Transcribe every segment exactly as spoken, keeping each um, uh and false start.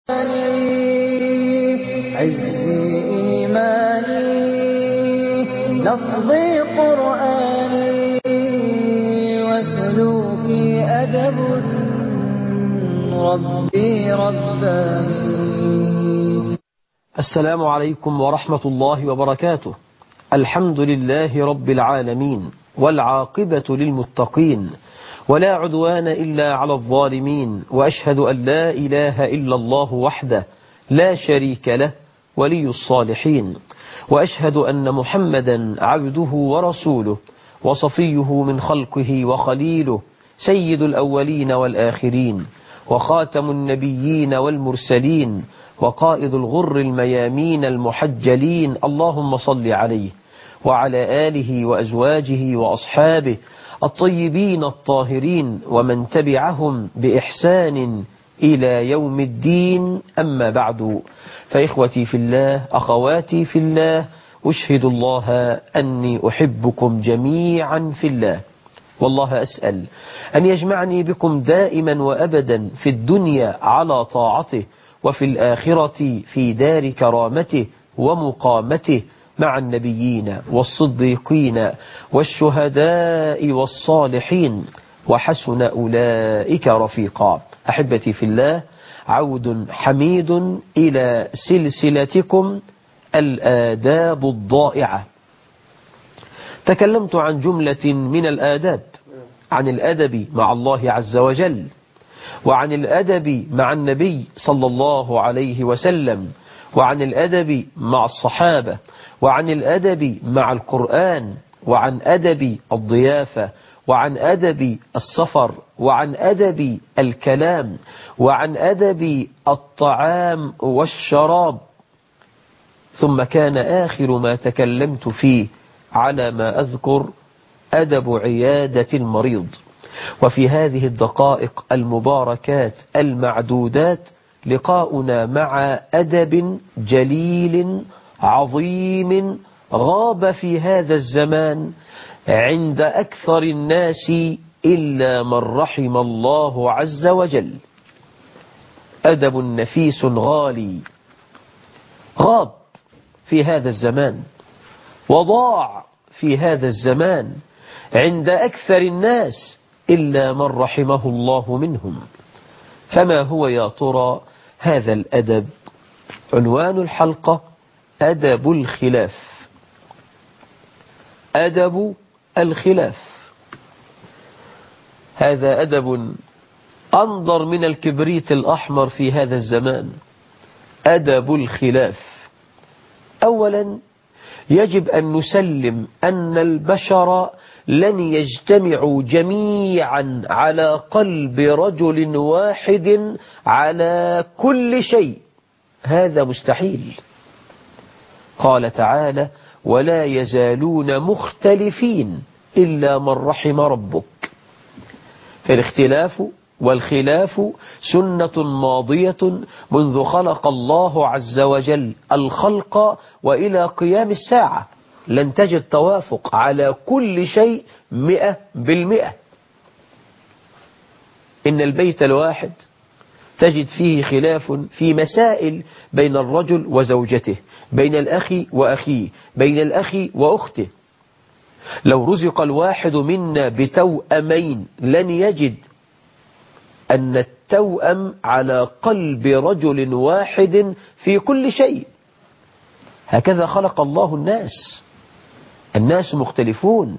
عزي إيماني لفظي قرآني وسلوكي أدب ربي رباني. السلام عليكم ورحمة الله وبركاته. الحمد لله رب العالمين، والعاقبة للمتقين، ولا عدوان إلا على الظالمين، وأشهد أن لا إله إلا الله وحده لا شريك له ولي الصالحين، وأشهد أن محمدا عبده ورسوله وصفيه من خلقه وخليله، سيد الأولين والآخرين، وخاتم النبيين والمرسلين، وقائد الغر الميامين المحجلين. اللهم صل عليه وعلى آله وأزواجه وأصحابه الطيبين الطاهرين، ومن تبعهم بإحسان إلى يوم الدين. أما بعد، فإخوتي في الله، أخواتي في الله، أشهد الله أني أحبكم جميعا في الله، والله أسأل أن يجمعني بكم دائما وأبدا في الدنيا على طاعته، وفي الآخرة في دار كرامته ومقامته مع النبيين والصديقين والشهداء والصالحين، وحسن أولئك رفيقا. أحبتي في الله، عود حميد إلى سلسلتكم الآداب الضائعة. تكلمت عن جملة من الآداب، عن الأدب مع الله عز وجل، وعن الأدب مع النبي صلى الله عليه وسلم، وعن الأدب مع الصحابة، وعن الأدب مع القرآن، وعن أدب الضيافة، وعن أدب السفر، وعن أدب الكلام، وعن أدب الطعام والشراب. ثم كان آخر ما تكلمت فيه على ما أذكر أدب عيادة المريض. وفي هذه الدقائق المباركات المعدودات لقاؤنا مع أدب جليل عظيم غاب في هذا الزمان عند أكثر الناس إلا من رحم الله عز وجل. أدب نفيس غالي غاب في هذا الزمان، وضاع في هذا الزمان عند أكثر الناس إلا من رحمه الله منهم. فما هو يا ترى هذا الأدب؟ عنوان الحلقة: أدب الخلاف. أدب الخلاف هذا أدب أنظر من الكبريت الأحمر في هذا الزمان. أدب الخلاف. أولا، يجب أن نسلم أن البشر لن يجتمعوا جميعا على قلب رجل واحد على كل شيء، هذا مستحيل. قال تعالى: ولا يزالون مختلفين إلا من رحم ربك. فالاختلاف والخلاف سنة ماضية منذ خلق الله عز وجل الخلق وإلى قيام الساعة. لن تجد توافق على كل شيء مئة بالمئة. إن البيت الواحد تجد فيه خلاف في مسائل بين الرجل وزوجته، بين الأخ وأخيه، بين الأخ وأخته. لو رزق الواحد منا بتوأمين لن يجد أن التوأم على قلب رجل واحد في كل شيء. هكذا خلق الله الناس. الناس مختلفون،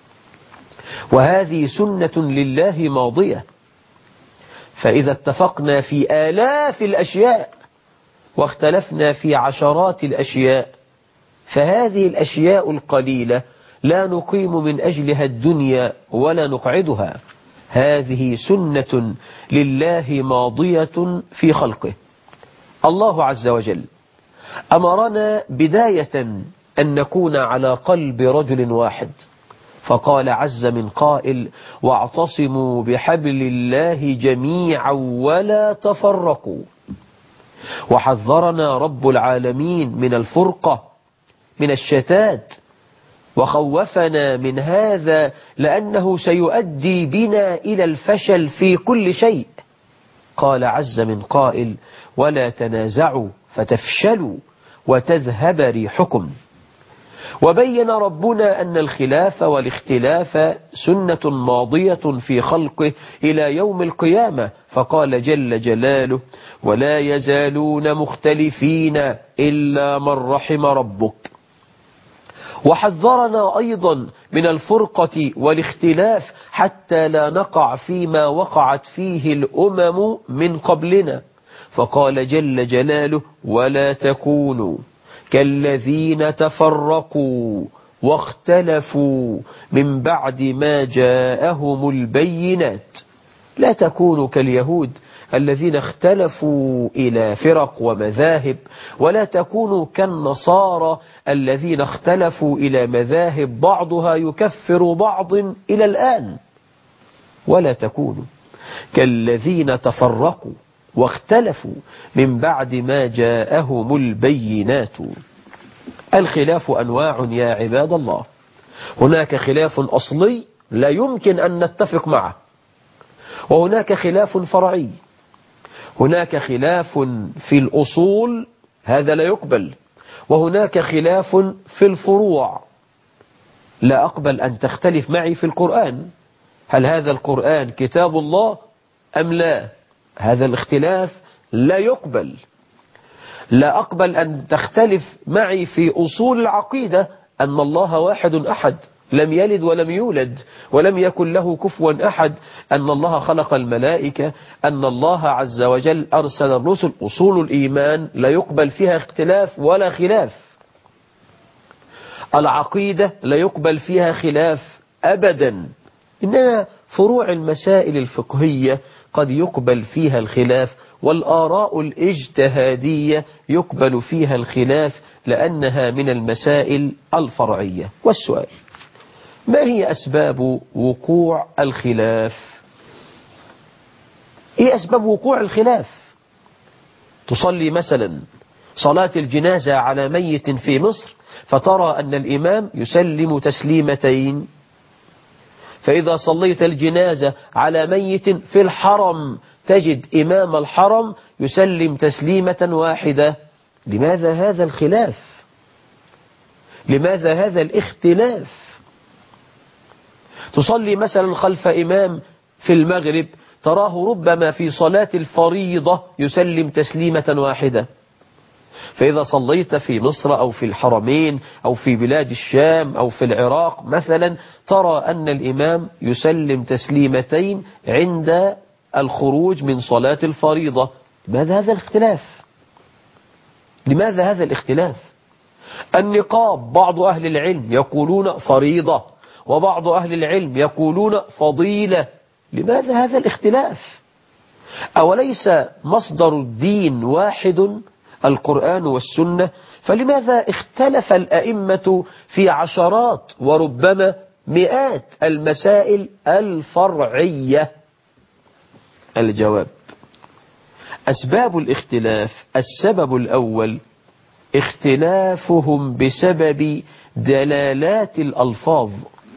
وهذه سنة لله ماضية. فإذا اتفقنا في آلاف الأشياء واختلفنا في عشرات الأشياء، فهذه الأشياء القليلة لا نقيم من أجلها الدنيا ولا نقعدها. هذه سنة لله ماضية في خلقه. الله عز وجل أمرنا بداية أن نكون على قلب رجل واحد، فقال عز من قائل: واعتصموا بحبل الله جميعا ولا تفرقوا. وحذرنا رب العالمين من الفرقة، من الشتات، وخوفنا من هذا لأنه سيؤدي بنا إلى الفشل في كل شيء. قال عز من قائل: ولا تنازعوا فتفشلوا وتذهب ريحكم. وبين ربنا أن الخلاف والاختلاف سنة ماضية في خلقه إلى يوم القيامة، فقال جل جلاله: ولا يزالون مختلفين إلا من رحم ربك. وحذرنا أيضا من الفرقة والاختلاف حتى لا نقع فيما وقعت فيه الأمم من قبلنا، فقال جل جلاله: ولا تكونوا كالذين تفرقوا واختلفوا من بعد ما جاءهم البينات. لا تكونوا كاليهود الذين اختلفوا إلى فرق ومذاهب، ولا تكونوا كالنصارى الذين اختلفوا إلى مذاهب بعضها يكفر بعض إلى الآن. ولا تكونوا كالذين تفرقوا واختلفوا من بعد ما جاءهم البينات. الخلاف أنواع يا عباد الله. هناك خلاف أصلي لا يمكن أن نتفق معه، وهناك خلاف فرعي. هناك خلاف في الأصول، هذا لا يقبل، وهناك خلاف في الفروع. لا أقبل أن تختلف معي في القرآن، هل هذا القرآن كتاب الله أم لا؟ هذا الاختلاف لا يقبل. لا أقبل أن تختلف معي في أصول العقيدة، أن الله واحد أحد، لم يلد ولم يولد ولم يكن له كفوا أحد، أن الله خلق الملائكة، أن الله عز وجل أرسل الرسل. أصول الإيمان لا يقبل فيها اختلاف ولا خلاف. العقيدة لا يقبل فيها خلاف أبدا، إنما فروع المسائل الفقهية قد يقبل فيها الخلاف، والآراء الاجتهادية يقبل فيها الخلاف لأنها من المسائل الفرعية. والسؤال: ما هي أسباب وقوع الخلاف؟ إيه أسباب وقوع الخلاف؟ تصلي مثلا صلاة الجنازة على ميت في مصر، فترى أن الإمام يسلم تسليمتين، فإذا صليت الجنازة على ميت في الحرم تجد إمام الحرم يسلم تسليمة واحدة. لماذا هذا الخلاف؟ لماذا هذا الاختلاف؟ تصلي مثلا خلف إمام في المغرب، تراه ربما في صلاة الفريضة يسلم تسليمة واحدة، فإذا صليت في مصر أو في الحرمين أو في بلاد الشام أو في العراق مثلا، ترى أن الإمام يسلم تسليمتين عند الخروج من صلاة الفريضة. لماذا هذا الاختلاف؟ لماذا هذا الاختلاف؟ النقاب بعض أهل العلم يقولون فريضة، وبعض أهل العلم يقولون فضيلة. لماذا هذا الاختلاف؟ أوليس مصدر الدين واحد، القرآن والسنة؟ فلماذا اختلف الأئمة في عشرات وربما مئات المسائل الفرعية؟ الجواب: أسباب الاختلاف: السبب الأول اختلافهم بسبب دلالات الألفاظ.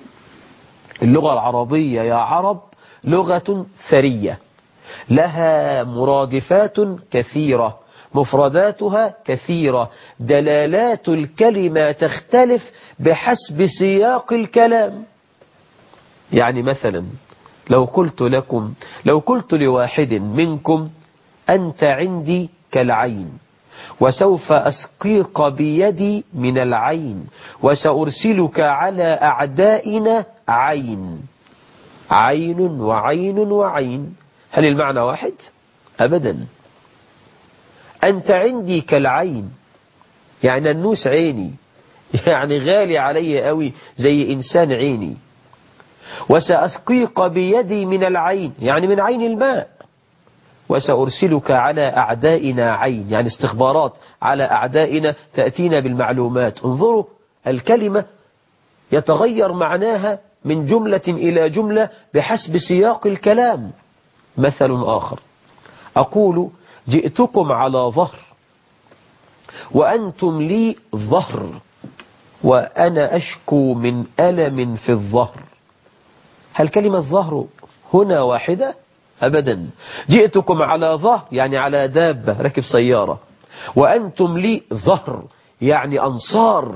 اللغة العربية يا عرب لغة ثرية، لها مرادفات كثيرة، مفرداتها كثيرة، دلالات الكلمة تختلف بحسب سياق الكلام. يعني مثلا لو قلت لكم لو قلت لواحد منكم: أنت عندي كالعين، وسوف أسقيك بيدي من العين، وسأرسلك على أعدائنا عين. عين وعين وعين، هل المعنى واحد؟ أبدا. أنت عندي كالعين يعني النوس عيني، يعني غالي علي قوي زي إنسان عيني. وسأسقيك بيدي من العين يعني من عين الماء. وسأرسلك على أعدائنا عين يعني استخبارات على أعدائنا تأتينا بالمعلومات. انظروا الكلمة يتغير معناها من جملة إلى جملة بحسب سياق الكلام. مثل آخر: أقول: جئتكم على ظهر، وأنتم لي ظهر، وأنا أشكو من ألم في الظهر. هل كلمة ظهر هنا واحدة؟ أبدا. جئتكم على ظهر يعني على دابة ركب سيارة، وأنتم لي ظهر يعني أنصار.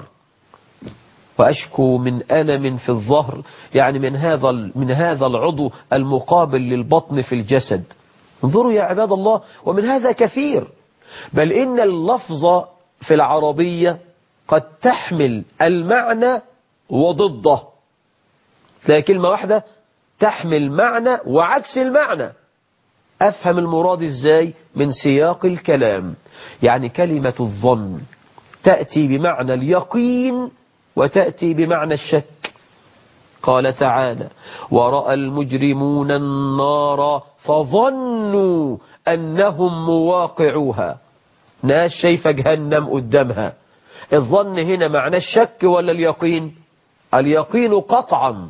وأشكو من ألم في الظهر يعني من هذا من هذا العضو المقابل للبطن في الجسد. انظروا يا عباد الله، ومن هذا كثير، بل إن اللفظ في العربية قد تحمل المعنى وضده. تلاقي كلمة واحدة تحمل معنى وعكس المعنى. أفهم المراد إزاي؟ من سياق الكلام. يعني كلمة الظن تأتي بمعنى اليقين وتأتي بمعنى الشك. قال تعالى: ورأى المجرمون النار فظنوا أنهم مواقعوها. ناس شايفة جهنم قدامها. الظن هنا معنى الشك ولا اليقين؟ اليقين قطعا.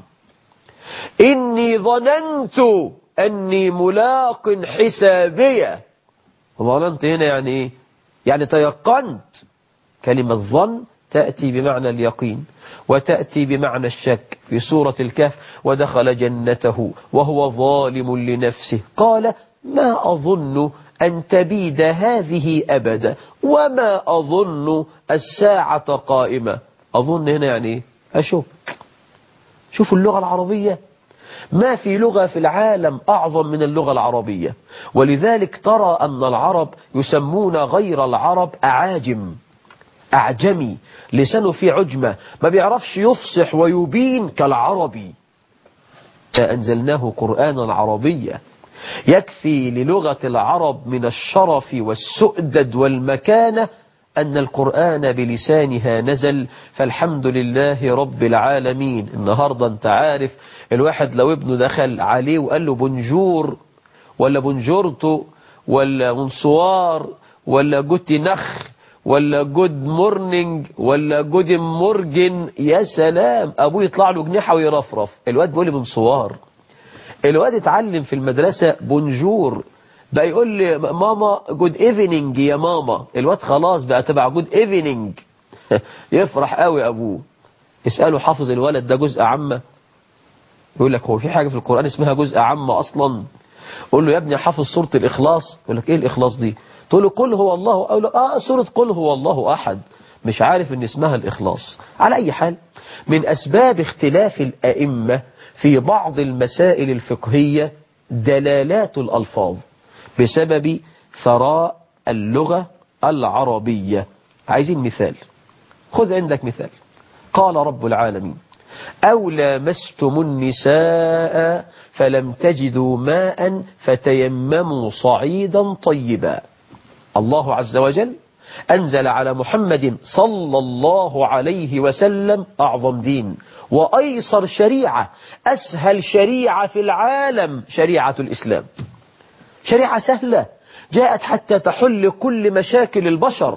إني ظننت أني ملاق حسابية. ظننت هنا يعني إيه؟ يعني تيقنت. كلمة ظن تأتي بمعنى اليقين وتأتي بمعنى الشك. في سورة الكهف: ودخل جنته وهو ظالم لنفسه قال ما أظن أن تبيد هذه أبدا وما أظن الساعة قائمة. أظن هنا يعني إيه؟ أشك. شوفوا اللغة العربية، ما في لغة في العالم أعظم من اللغة العربية. ولذلك ترى أن العرب يسمون غير العرب أعاجم. أعجمي لسانه فيه عجمة، ما بيعرفش يفصح ويبين كالعربي. أنزلناه قرآنا عربيا. يكفي للغة العرب من الشرف والسؤدد والمكانة أن القرآن بلسانها نزل، فالحمد لله رب العالمين. النهاردة أنت عارف الواحد لو ابنه دخل عليه وقال له بونجور ولا بونجورتو ولا بونسوار ولا جوتي نخ ولا جود مورنينج ولا جود مورجن، يا سلام، أبوه يطلع له جنيحة ويرفرف. الواد بيقول لي بونسوار. الواد اتعلم في المدرسة بونجور، بقى يقول لي ماما جود ايفنينج يا ماما. الواد خلاص بقى تبع جود ايفنينج. يفرح قوي أبوه. اسأله حافظ الولد ده جزء عامة؟ يقول لك هو في حاجة في القرآن اسمها جزء عامة أصلا؟ قول له يا ابني حافظ سورة الإخلاص. يقول لك ايه الإخلاص دي؟ تقول له قل هو الله، أقول له اه سورة قل هو الله أحد. مش عارف ان اسمها الإخلاص. على أي حال، من أسباب اختلاف الأئمة في بعض المسائل الفقهية دلالات الألفاظ بسبب ثراء اللغة العربية. عايزين مثال؟ خذ عندك مثال. قال رب العالمين: أو لامستم النساء فلم تجدوا ماء فتيمموا صعيدا طيبا. الله عز وجل أنزل على محمد صلى الله عليه وسلم أعظم دين وأيسر شريعة، أسهل شريعة في العالم، شريعة الإسلام. شريعة سهلة جاءت حتى تحل كل مشاكل البشر.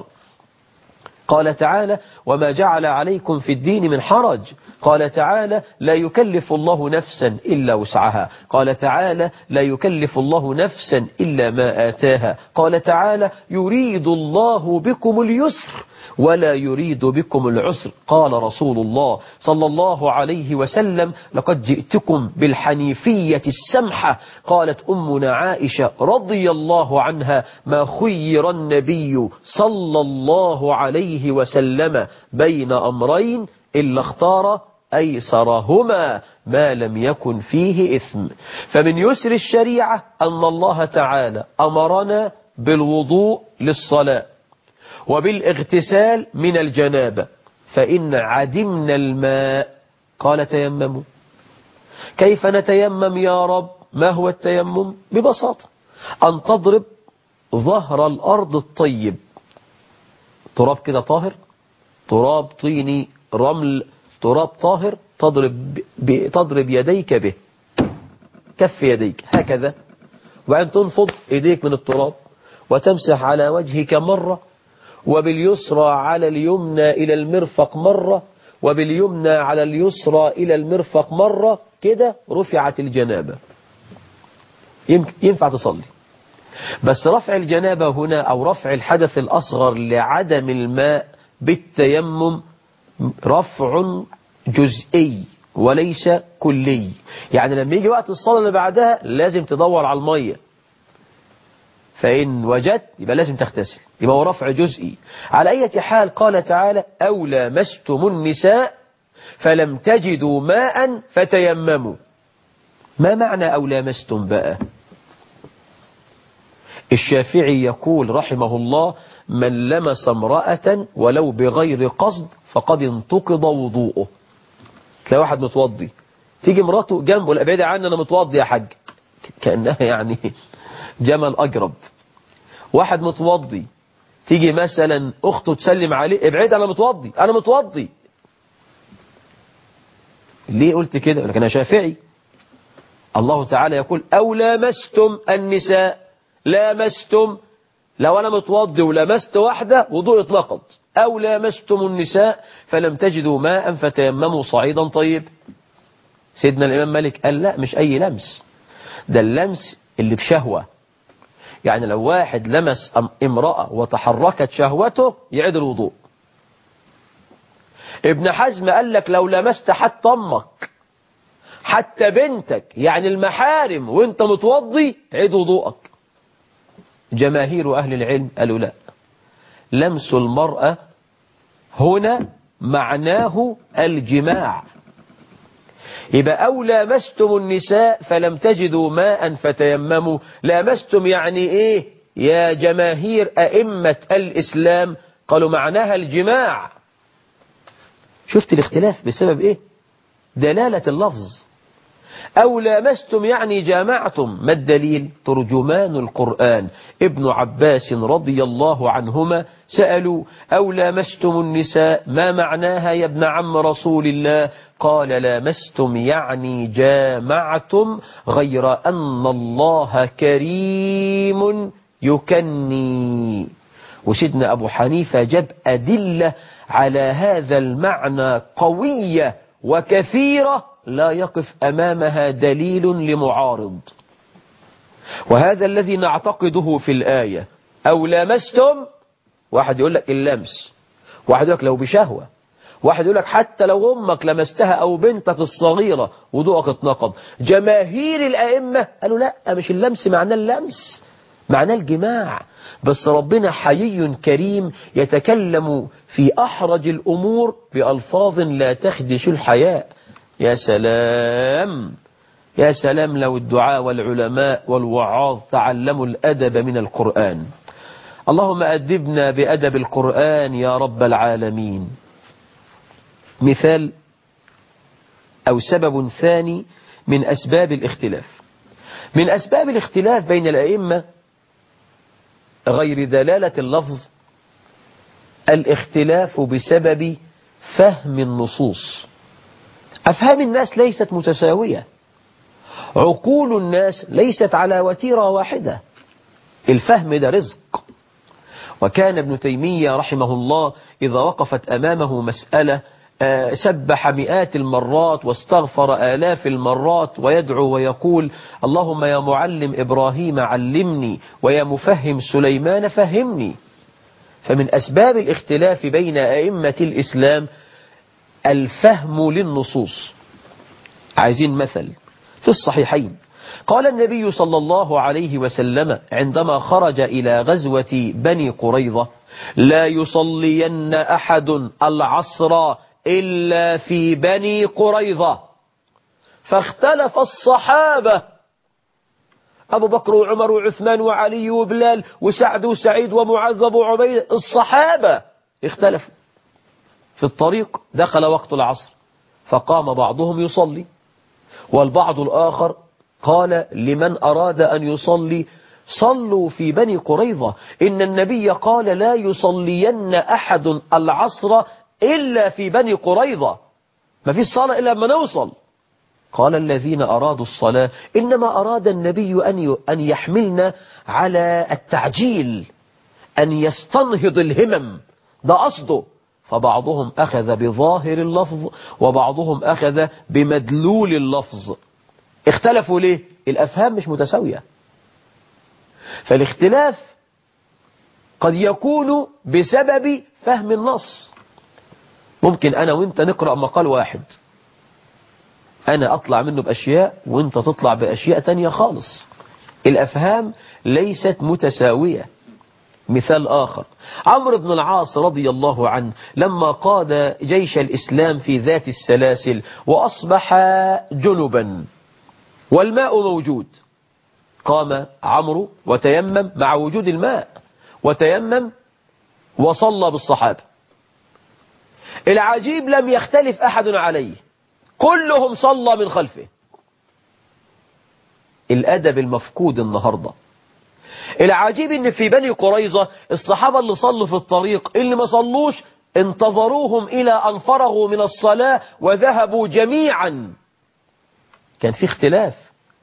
قال تعالى: وما جعل عليكم في الدين من حرج. قال تعالى: لا يكلف الله نفسا إلا وسعها. قال تعالى: لا يكلف الله نفسا إلا ما آتاها. قال تعالى: يريد الله بكم اليسر ولا يريد بكم العسر. قال رسول الله صلى الله عليه وسلم: لقد جئتكم بالحنيفية السمحة. قالت أمنا عائشة رضي الله عنها: ما خير النبي صلى الله عليه وسلم بين أمرين إلا اختار أيسرهما ما لم يكن فيه إثم. فمن يسر الشريعة أن الله تعالى أمرنا بالوضوء للصلاة وبالاغتسال من الجنابة، فإن عدمنا الماء قال تيمموا. كيف نتيمم يا رب؟ ما هو التيمم؟ ببساطة أن تضرب ظهر الأرض الطيب، تراب كده طاهر، تراب طيني رمل، تراب طاهر، تضرب, ب... تضرب يديك به، كف يديك هكذا، وبعدين تنفض يديك من التراب وتمسح على وجهك مرة، وباليسرى على اليمنى إلى المرفق مرة، وباليمنى على اليسرى إلى المرفق مرة، كده رفعت الجنابة. ينفع تصلي. بس رفع الجنابة هنا أو رفع الحدث الأصغر لعدم الماء بالتيمم رفع جزئي وليس كلي. يعني لما يجي وقت الصلاة اللي بعدها لازم تدور على المية، فإن وجدت يبقى لازم تغتسل، يبقى هو رفع جزئي. على أي حال قال تعالى أو لامستم النساء فلم تجدوا ماء فتيمموا. ما معنى أو لامستم بقى؟ الشافعي يقول رحمه الله من لمس امرأة ولو بغير قصد فقد انتقض وضوءه. تلاقي واحد متوضي تيجي مراته جنبه لا ابعدي عني انا متوضي يا حاج، كأنها يعني جمل أجرب. واحد متوضي تيجي مثلا أخته تسلم عليه ابعد أنا متوضي أنا متوضي. ليه قلت كده؟ لكن أنا شافعي. الله تعالى يقول أو لامستم النساء. لامستم، لو أنا متوضي ولمست واحدة وضوء اتنقض. أو لامستم النساء فلم تجدوا ماء فتيمموا صعيدا طيب. سيدنا الإمام مالك قال لا، مش أي لمس، ده اللمس اللي بشهوة. يعني لو واحد لمس امرأة وتحركت شهوته يعيد الوضوء. ابن حزم قال لك لو لمست حتى أمك حتى بنتك يعني المحارم وانت متوضي عيد وضوءك. جماهير أهل العلم قالوا لا، لمس المرأة هنا معناه الجماع. يبقى أو لامستم النساء فلم تجدوا ماء فتيمموا. لامستم يعني إيه يا جماهير أئمة الإسلام؟ قالوا معناها الجماع. شفت الاختلاف بسبب إيه؟ دلالة اللفظ. أو لامستم يعني جامعتم. ما الدليل؟ ترجمان القرآن ابن عباس رضي الله عنهما سألوا أو لامستم النساء ما معناها يا ابن عم رسول الله؟ قال لامستم يعني جامعتم، غير أن الله كريم يكني. وسيدنا أبو حنيفة جاب أدلة على هذا المعنى قوية وكثيرة لا يقف أمامها دليل لمعارض. وهذا الذي نعتقده في الآية. أو لامستم، واحد يقول لك اللمس، واحد يقول لك لو بشهوة، واحد يقول لك حتى لو أمك لمستها أو بنتك الصغيرة وضوءك اتنقض. جماهير الأئمة قالوا لا، مش اللمس معناه اللمس، معناه الجماع. بس ربنا حيي كريم يتكلم في أحرج الأمور بألفاظ لا تخدش الحياء. يا سلام يا سلام لو الدعاء والعلماء والوعاظ تعلموا الأدب من القرآن. اللهم أدبنا بأدب القرآن يا رب العالمين. مثال أو سبب ثاني من أسباب الاختلاف. من أسباب الاختلاف بين الأئمة غير دلالة اللفظ الاختلاف بسبب فهم النصوص. أفهام الناس ليست متساوية، عقول الناس ليست على وتيرة واحدة. الفهم ده رزق. وكان ابن تيمية رحمه الله إذا وقفت أمامه مسألة سبح مئات المرات واستغفر آلاف المرات ويدعو ويقول اللهم يا معلم إبراهيم علمني ويا مفهم سليمان فهمني. فمن أسباب الاختلاف بين أئمة الإسلام الفهم للنصوص. عايزين مثل في الصحيحين قال النبي صلى الله عليه وسلم عندما خرج إلى غزوة بني قريظة لا يصلين أحد العصر إلا في بني قريظة. فاختلف الصحابة، أبو بكر وعمر وعثمان وعلي وبلال وسعد وسعيد ومعاذ وابو عبيدة، الصحابة اختلفوا. في الطريق دخل وقت العصر فقام بعضهم يصلي، والبعض الآخر قال لمن أراد أن يصلي صلوا في بني قريظة، إن النبي قال لا يصلين أحد العصر إلا في بني قريظة، ما فيش صلاة إلا لما نوصل. قال الذين أرادوا الصلاة إنما أراد النبي أن أن يحملنا على التعجيل، أن يستنهض الهمم، ده قصده. فبعضهم أخذ بظاهر اللفظ وبعضهم أخذ بمدلول اللفظ. اختلفوا ليه؟ الأفهام مش متساوية. فالاختلاف قد يكون بسبب فهم النص. ممكن أنا وإنت نقرأ مقال واحد أنا أطلع منه بأشياء وأنت تطلع بأشياء تانية خالص. الأفهام ليست متساوية. مثال آخر، عمرو بن العاص رضي الله عنه لما قاد جيش الإسلام في ذات السلاسل وأصبح جنبا والماء موجود، قام عمرو وتيمم مع وجود الماء، وتيمم وصلى بالصحابة. العجيب لم يختلف أحد عليه، كلهم صلى من خلفه. الأدب المفقود النهاردة. العجيب ان في بني قريظة الصحابة اللي صلوا في الطريق اللي ما صلوش انتظروهم إلى أن فرغوا من الصلاة وذهبوا جميعا. كان في اختلاف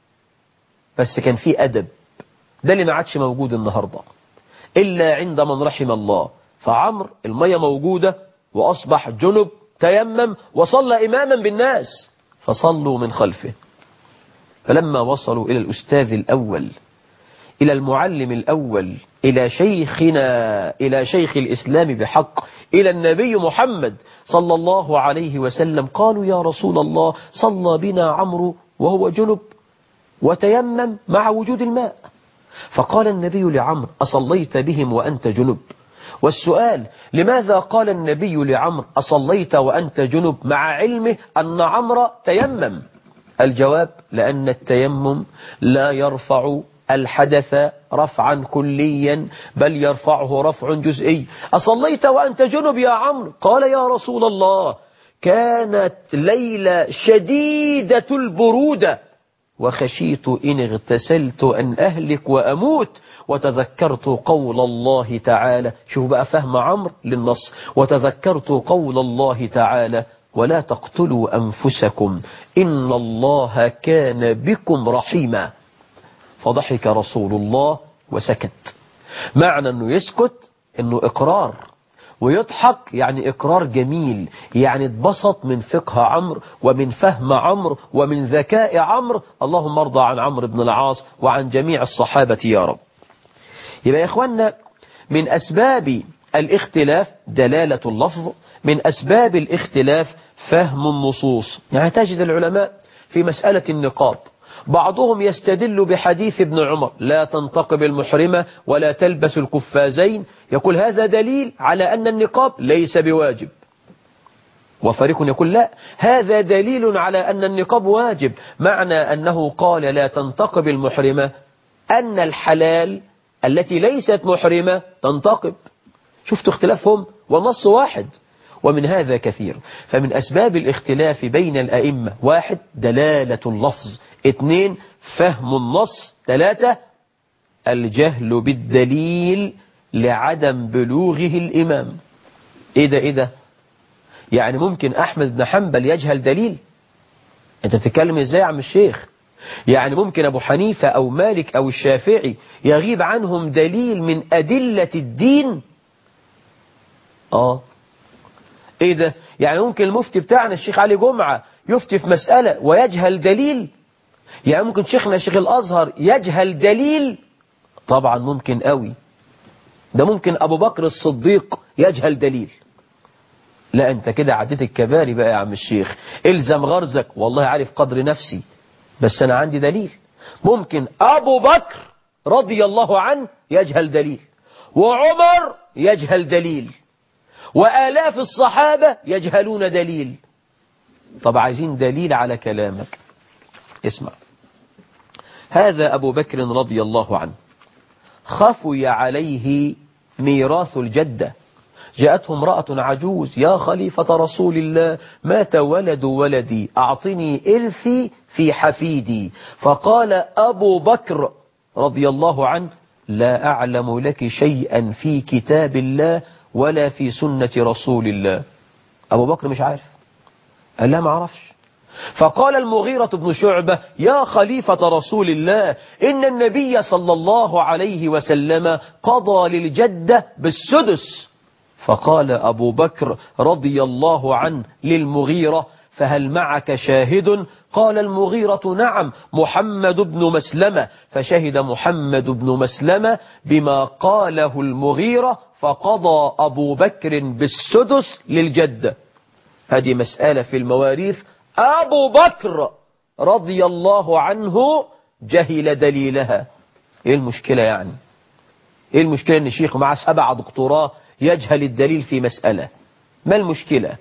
بس كان في أدب. ده اللي ما عادش موجود النهاردة إلا عند من رحم الله. فعمر المية موجودة وأصبح جنب، تيمم وصلى إماما بالناس فصلوا من خلفه. فلما وصلوا إلى الأستاذ الأول، إلى المعلم الأول، إلى شيخنا، إلى شيخ الإسلام بحق، إلى النبي محمد صلى الله عليه وسلم، قالوا يا رسول الله صلى بنا عمرو وهو جنب وتيمم مع وجود الماء. فقال النبي لعمرو أصليت بهم وأنت جنب؟ والسؤال لماذا قال النبي لعمرو أصليت وأنت جنب مع علمه أن عمرو تيمم؟ الجواب لأن التيمم لا يرفع الحدث رفعا كليا بل يرفعه رفع جزئي. أصليت وأنت جنب يا عمرو؟ قال يا رسول الله كانت ليلة شديدة البرودة وخشيت إن اغتسلت أن أهلك وأموت، وتذكرت قول الله تعالى. شوف بقى فهم عمرو للنص، وتذكرت قول الله تعالى ولا تقتلوا أنفسكم إن الله كان بكم رحيما. فضحك رسول الله وسكت. معنى أنه يسكت أنه إقرار، ويضحك يعني إقرار جميل، يعني اتبسط من فقه عمرو ومن فهم عمرو ومن ذكاء عمرو. اللهم ارضى عن عمرو بن العاص وعن جميع الصحابة يا رب. يبقى يا إخوانا من أسباب الاختلاف دلالة اللفظ، من أسباب الاختلاف فهم النصوص. يعني تجد العلماء في مسألة النقاب بعضهم يستدل بحديث ابن عمر لا تنتقب المحرمة ولا تلبس القفازين، يقول هذا دليل على أن النقاب ليس بواجب. وفريق يقول لا، هذا دليل على أن النقاب واجب، معنى أنه قال لا تنتقب المحرمة أن الحلال التي ليست محرمة تنتقب. شفتوا اختلافهم والنص واحد. ومن هذا كثير. فمن أسباب الاختلاف بين الأئمة: واحد دلالة اللفظ، اثنين فهم النص، ثلاثة الجهل بالدليل لعدم بلوغه الإمام. إيه ده إيه ده يعني ممكن أحمد بن حنبل يجهل دليل؟ أنت بتتكلم إزاي يا عم الشيخ؟ يعني ممكن أبو حنيفة أو مالك أو الشافعي يغيب عنهم دليل من أدلة الدين؟ آه إيه ده؟ يعني ممكن المفتي بتاعنا الشيخ علي جمعة يفتي في مسألة ويجهل دليل؟ يعني ممكن شيخنا الشيخ الأزهر يجهل دليل؟ طبعا ممكن قوي. ده ممكن أبو بكر الصديق يجهل دليل. لا أنت كده عديت الكباري بقى يا عم الشيخ، إلزم غرزك. والله عارف قدر نفسي بس أنا عندي دليل. ممكن أبو بكر رضي الله عنه يجهل دليل، وعمر يجهل دليل، وآلاف الصحابة يجهلون دليل. طب عايزين دليل على كلامك. اسمع، هذا أبو بكر رضي الله عنه خفي عليه ميراث الجدة. جاءته امرأة عجوز: يا خليفة رسول الله مات ولد ولدي، أعطني إرثي في حفيدي. فقال أبو بكر رضي الله عنه: لا أعلم لك شيئا في كتاب الله ولا في سنة رسول الله. أبو بكر مش عارف، قال لا ما عرفش. فقال المغيرة بن شعبة: يا خليفة رسول الله إن النبي صلى الله عليه وسلم قضى للجدة بالسدس. فقال أبو بكر رضي الله عنه للمغيرة: فهل معك شاهد؟ قال المغيرة: نعم، محمد بن مسلمة. فشهد محمد بن مسلمة بما قاله المغيرة، فقضى أبو بكر بالسدس للجدة. هذه مسألة في المواريث أبو بكر رضي الله عنه جهل دليلها. إيه المشكلة يعني؟ إيه المشكلة أن شيخ مع سبع دكتوراه يجهل الدليل في مسألة؟ ما المشكلة؟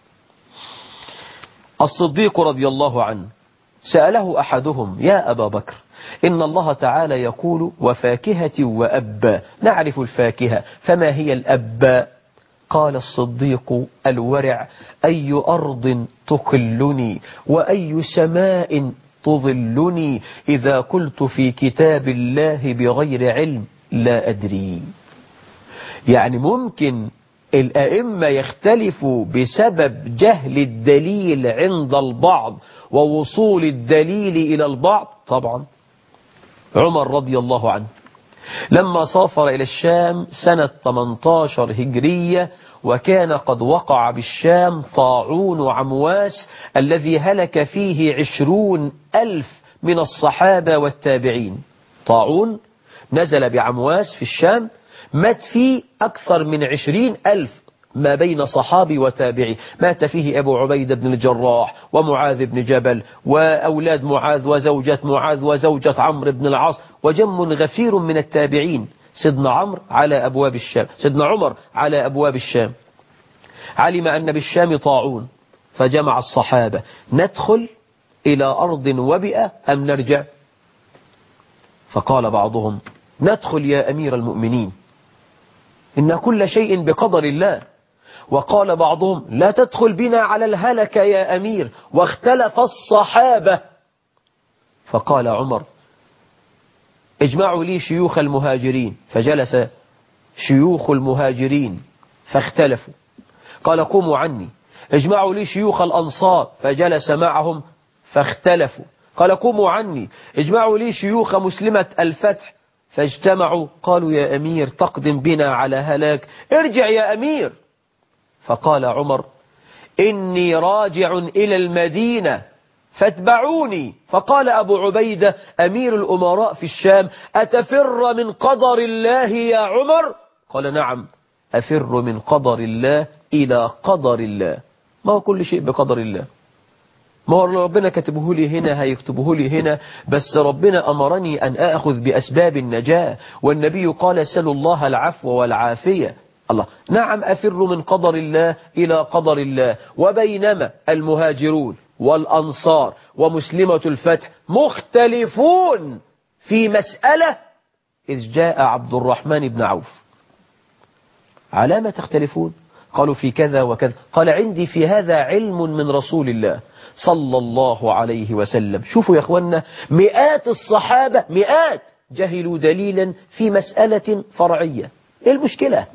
الصديق رضي الله عنه سأله أحدهم: يا أبا بكر، إن الله تعالى يقول وفاكهة وأبا، نعرف الفاكهة، فما هي الأبا؟ قال الصديق الورع: أي أرض تقلني وأي سماء تظلني إذا قلت في كتاب الله بغير علم لا أدري. يعني ممكن الأئمة يختلفوا بسبب جهل الدليل عند البعض ووصول الدليل إلى البعض؟ طبعا. عمر رضي الله عنه لما سافر إلى الشام سنة ثمانية عشر هجرية، وكان قد وقع بالشام طاعون عمواس الذي هلك فيه عشرون ألف من الصحابة والتابعين. طاعون نزل بعمواس في الشام، مات فيه أكثر من عشرين ألف ما بين صحابي وتابعي. مات فيه أبو عبيدة بن الجراح ومعاذ بن جبل وأولاد معاذ وزوجة معاذ وزوجة عمرو بن العاص وجم غفير من التابعين. سيدنا عمرو على أبواب الشام، سيدنا عمر على أبواب الشام، علم أن بالشام طاعون فجمع الصحابة: ندخل إلى أرض وبئة أم نرجع؟ فقال بعضهم: ندخل يا أمير المؤمنين، إن كل شيء بقدر الله. وقال بعضهم: لا تدخل بنا على الهلك يا أمير. واختلف الصحابة. فقال عمر: اجمعوا لي شيوخ المهاجرين. فجلس شيوخ المهاجرين فاختلفوا. قال: قوموا عني. اجمعوا لي شيوخ الأنصار. فجلس معهم فاختلفوا. قال: قوموا عني. اجمعوا لي شيوخ مسلمة الفتح. فاجتمعوا. قالوا: يا أمير تقدم بنا على هلاك، ارجع يا أمير. فقال عمر: إني راجع إلى المدينة فاتبعوني. فقال أبو عبيدة أمير الأمراء في الشام: أتفر من قدر الله يا عمر؟ قال: نعم، أفر من قدر الله إلى قدر الله. ما هو كل شيء بقدر الله، ما هو ربنا كتبه لي هنا هيكتبه لي هنا، بس ربنا أمرني أن أخذ بأسباب النجاة، والنبي قال: سلوا الله العفو والعافية. الله، نعم، أفر من قدر الله إلى قدر الله. وبينما المهاجرون والأنصار ومسلمة الفتح مختلفون في مسألة، إذ جاء عبد الرحمن بن عوف: على ما تختلفون؟ قالوا: في كذا وكذا. قال: عندي في هذا علم من رسول الله صلى الله عليه وسلم. شوفوا يا أخوانا، مئات الصحابة مئات جهلوا دليلا في مسألة فرعية. إيه المشكلة؟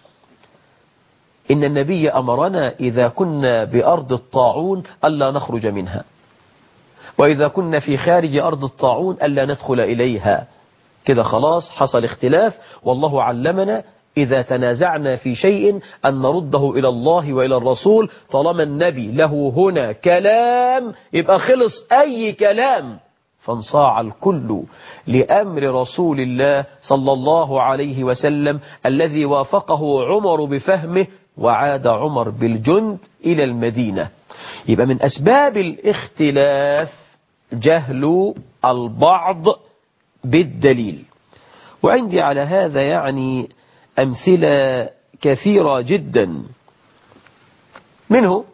إن النبي أمرنا إذا كنا بأرض الطاعون ألا نخرج منها، وإذا كنا في خارج أرض الطاعون ألا ندخل إليها. كده خلاص حصل اختلاف، والله علمنا إذا تنازعنا في شيء أن نرده إلى الله وإلى الرسول. طالما النبي له هنا كلام يبقى خلص أي كلام، فانصاع الكل لأمر رسول الله صلى الله عليه وسلم الذي وافقه عمر بفهمه، وعاد عمر بالجند إلى المدينة. يبقى من أسباب الاختلاف جهل البعض بالدليل. وعندي على هذا يعني أمثلة كثيرة جدا. منه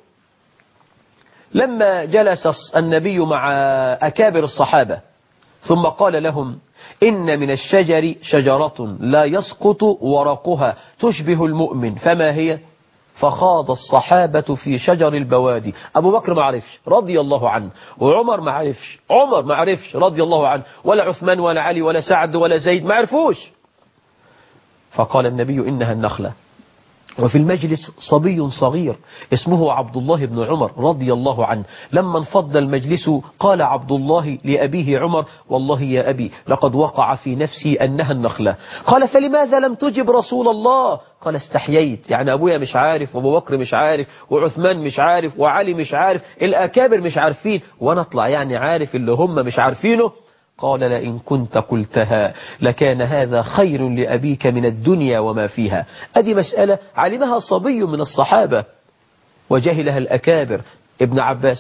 لما جلس النبي مع أكابر الصحابة ثم قال لهم: إن من الشجر شجرة لا يسقط ورقها تشبه المؤمن، فما هي؟ فخاض الصحابة في شجر البوادي. أبو بكر ما عرفش رضي الله عنه، وعمر ما عرفش عمر ما عرفش رضي الله عنه، ولا عثمان ولا علي ولا سعد ولا زيد ما عرفوش. فقال النبي: إنها النخلة. وفي المجلس صبي صغير اسمه عبد الله بن عمر رضي الله عنه. لما انفض المجلس قال عبد الله لأبيه عمر: والله يا أبي لقد وقع في نفسي أنها النخلة. قال: فلماذا لم تجب رسول الله؟ قال: استحييت، يعني أبويا مش عارف، وأبو بكر مش عارف، وعثمان مش عارف، وعلي مش عارف، الأكابر مش عارفين، وأنا أطلع يعني عارف اللي هم مش عارفينه؟ قال: لئن كنت قلتها لكان هذا خير لأبيك من الدنيا وما فيها. أدي مسألة علمها صبي من الصحابة وجهلها الأكابر. ابن عباس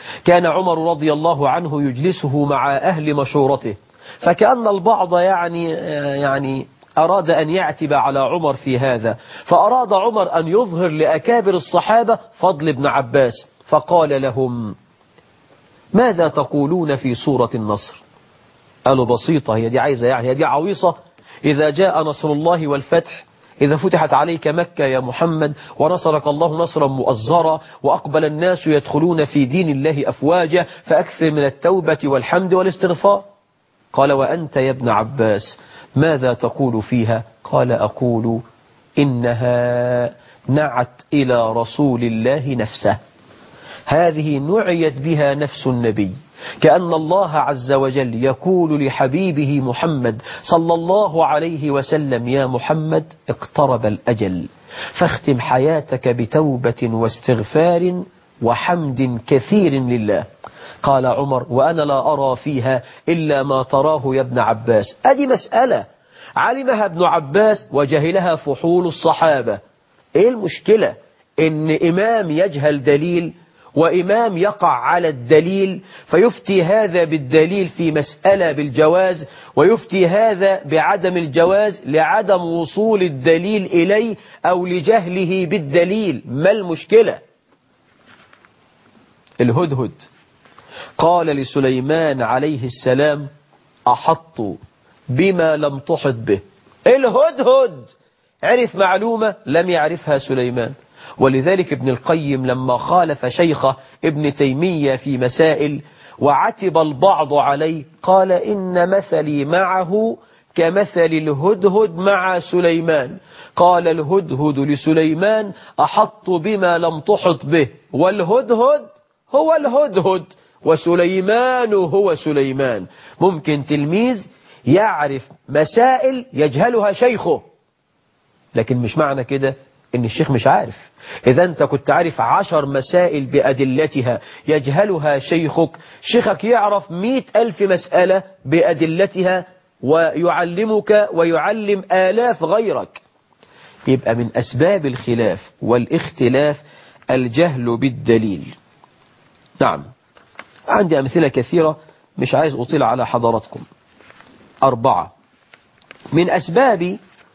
كان عمر رضي الله عنه يجلسه مع أهل مشورته، فكأن البعض يعني يعني أراد أن يعتب على عمر في هذا، فأراد عمر أن يظهر لأكابر الصحابة فضل ابن عباس، فقال لهم: ماذا تقولون في سورة النصر؟ قالوا: بسيطة، هي دي عايزة يعني هي دي عويصة، إذا جاء نصر الله والفتح، إذا فتحت عليك مكة يا محمد ونصرك الله نصرا مؤزرا وأقبل الناس يدخلون في دين الله أفواجا فأكثر من التوبة والحمد والاستغفار. قال: وأنت يا ابن عباس ماذا تقول فيها؟ قال: أقول إنها نعت إلى رسول الله نفسه، هذه نعيت بها نفس النبي، كأن الله عز وجل يقول لحبيبه محمد صلى الله عليه وسلم: يا محمد اقترب الأجل، فاختم حياتك بتوبة واستغفار وحمد كثير لله. قال عمر: وأنا لا أرى فيها إلا ما تراه يا ابن عباس. أدي مسألة علمها ابن عباس وجهلها فحول الصحابة. إيه المشكلة إن إمام يجهل دليل وإمام يقع على الدليل فيفتي هذا بالدليل في مسألة بالجواز، ويفتي هذا بعدم الجواز لعدم وصول الدليل إليه أو لجهله بالدليل؟ ما المشكلة؟ الهدهد قال لسليمان عليه السلام: أحط بما لم تحط به. الهدهد عرف معلومة لم يعرفها سليمان. ولذلك ابن القيم لما خالف شيخه ابن تيمية في مسائل وعتب البعض عليه قال: إن مثلي معه كمثل الهدهد مع سليمان. قال الهدهد لسليمان: أحط بما لم تحط به، والهدهد هو الهدهد وسليمان هو سليمان. ممكن تلميذ يعرف مسائل يجهلها شيخه، لكن مش معنى كده ان الشيخ مش عارف. اذا انت كنت عارف عشر مسائل بأدلتها يجهلها شيخك، شيخك يعرف مئة ألف مسألة بأدلتها ويعلمك ويعلم آلاف غيرك. يبقى من أسباب الخلاف والاختلاف الجهل بالدليل. نعم، عندي أمثلة كثيرة مش عايز أطيل على حضراتكم. أربعة من أسباب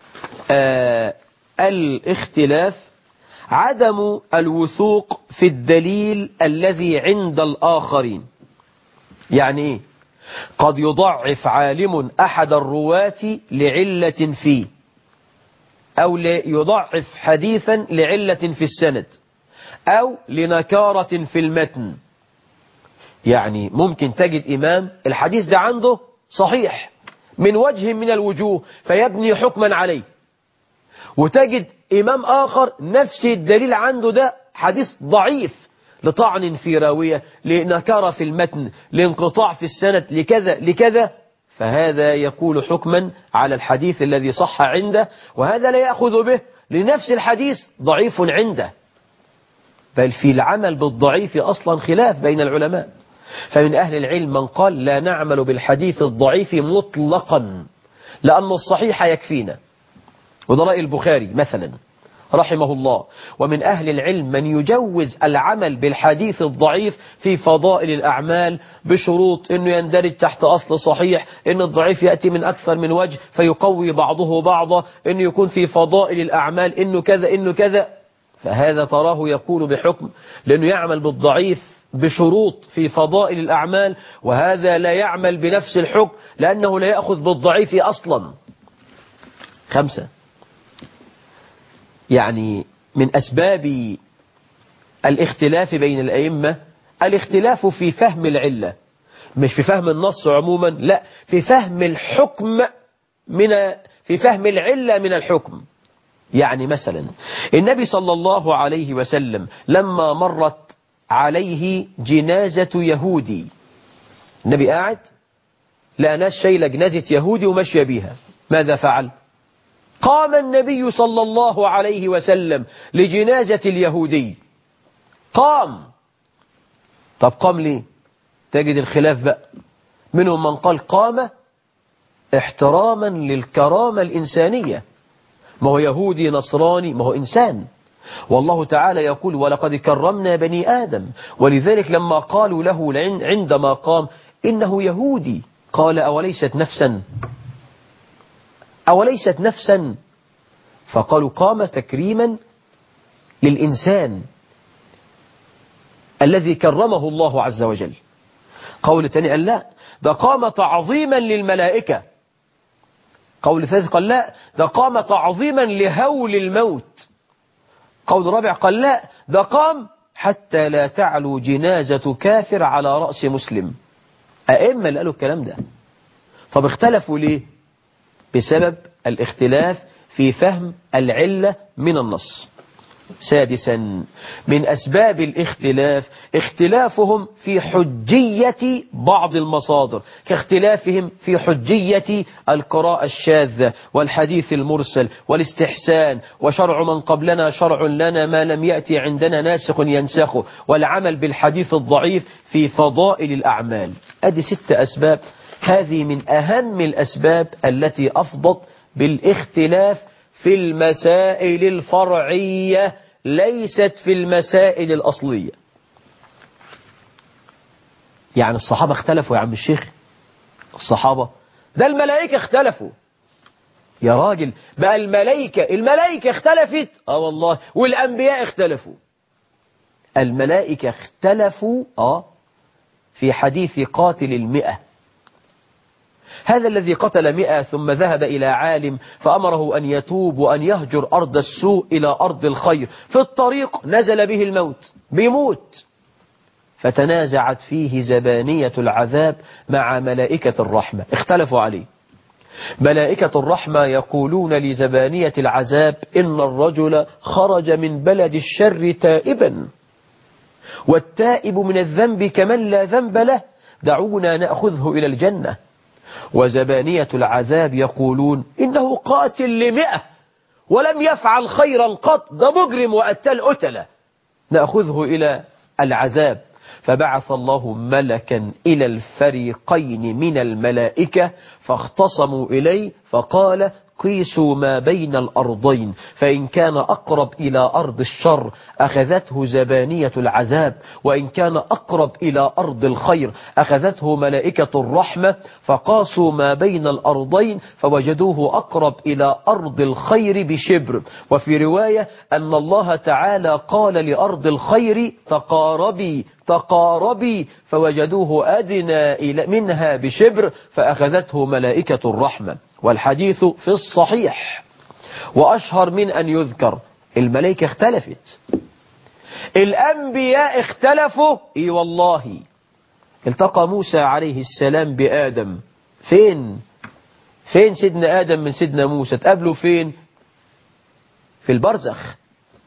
آه الاختلاف: عدم الوثوق في الدليل الذي عند الآخرين. يعني إيه؟ قد يضعف عالم أحد الرواة لعلة فيه، أو يضعف حديثا لعلة في السند، أو لنكارة في المتن. يعني ممكن تجد إمام الحديث ده عنده صحيح من وجه من الوجوه فيبني حكما عليه، وتجد إمام آخر نفس الدليل عنده ده حديث ضعيف لطعن في راوية، لنكارة في المتن، لانقطاع في السند، لكذا لكذا، فهذا يقول حكما على الحديث الذي صح عنده، وهذا لا يأخذ به لنفس الحديث ضعيف عنده. بل في العمل بالضعيف أصلا خلاف بين العلماء. فمن أهل العلم من قال: لا نعمل بالحديث الضعيف مطلقا لأن الصحيح يكفينا، وده رأي البخاري مثلا رحمه الله. ومن أهل العلم من يجوز العمل بالحديث الضعيف في فضائل الأعمال بشروط أنه يندرج تحت أصل صحيح، أن الضعيف يأتي من أكثر من وجه فيقوي بعضه بعضا، أنه يكون في فضائل الأعمال أنه كذا أنه كذا. فهذا تراه يقول بحكم لأنه يعمل بالضعيف بشروط في فضائل الأعمال، وهذا لا يعمل بنفس الحكم لأنه لا يأخذ بالضعيف أصلا. خمسة، يعني من أسباب الاختلاف بين الأئمة الاختلاف في فهم العلة، مش في فهم النص عموما، لا، في فهم الحكم من في فهم العلة من الحكم. يعني مثلا النبي صلى الله عليه وسلم لما مرت عليه جنازة يهودي، النبي قاعد لقى ناس شايله جنازة يهودي وماشيه بيها، ماذا فعل؟ قام النبي صلى الله عليه وسلم لجنازة اليهودي، قام. طب قام ليه؟ تجد الخلاف بقى، منهم من قال قام احتراما للكرامة الإنسانية، ما هو يهودي نصراني، ما هو إنسان، والله تعالى يقول ولقد كرمنا بني آدم. ولذلك لما قالوا له عندما قام إنه يهودي قال أوليست نفسا أوليست نفسا فقالوا قام تكريما للإنسان الذي كرمه الله عز وجل. قول ثاني قال لا ده قام تعظيما للملائكة. قول ثالث قال لا ده قام تعظيما لهول الموت. قول رابع قال لا ده قام حتى لا تعلو جنازة كافر على رأس مسلم. أئمة اللي قالوا الكلام ده. طب اختلفوا ليه؟ بسبب الاختلاف في فهم العلة من النص. سادسا من أسباب الاختلاف اختلافهم في حجية بعض المصادر كاختلافهم في حجية القراءة الشاذة والحديث المرسل والاستحسان وشرع من قبلنا شرع لنا ما لم يأتي عندنا ناسخ ينسخه والعمل بالحديث الضعيف في فضائل الأعمال. أدي ست أسباب. هذه من أهم الأسباب التي أفضت بالاختلاف في المسائل الفرعية ليست في المسائل الأصلية. يعني الصحابة اختلفوا يا عم الشيخ. الصحابة ده الملائكة اختلفوا يا راجل. بقى الملائكة الملائكة اختلفت اه والله. والأنبياء اختلفوا. الملائكة اختلفوا اه في حديث قاتل المئة. هذا الذي قتل مئة ثم ذهب إلى عالم فأمره أن يتوب وأن يهجر أرض السوء إلى أرض الخير. في الطريق نزل به الموت بيموت فتنازعت فيه زبانية العذاب مع ملائكة الرحمة. اختلفوا عليه. ملائكة الرحمة يقولون لزبانية العذاب إن الرجل خرج من بلد الشر تائبا والتائب من الذنب كمن لا ذنب له دعونا نأخذه إلى الجنة. وزبانية العذاب يقولون إنه قاتل لمئة ولم يفعل خيرا قط ده مجرم وقتل قتلة نأخذه إلى العذاب. فبعث الله ملكا إلى الفريقين من الملائكة فاختصموا إليه فقال قيسوا ما بين الأرضين فإن كان أقرب إلى أرض الشر أخذته زبانية العذاب وإن كان أقرب إلى أرض الخير أخذته ملائكة الرحمة. فقاسوا ما بين الأرضين فوجدوه أقرب إلى أرض الخير بشبر. وفي رواية أن الله تعالى قال لأرض الخير تقاربي تقاربي فوجدوه أدنى منها بشبر فأخذته ملائكة الرحمة. والحديث في الصحيح وأشهر من أن يذكر. الملائكة اختلفت. الأنبياء اختلفوا اي والله. التقى موسى عليه السلام بآدم. فين فين سيدنا آدم من سيدنا موسى؟ تقابلوا فين؟ في البرزخ.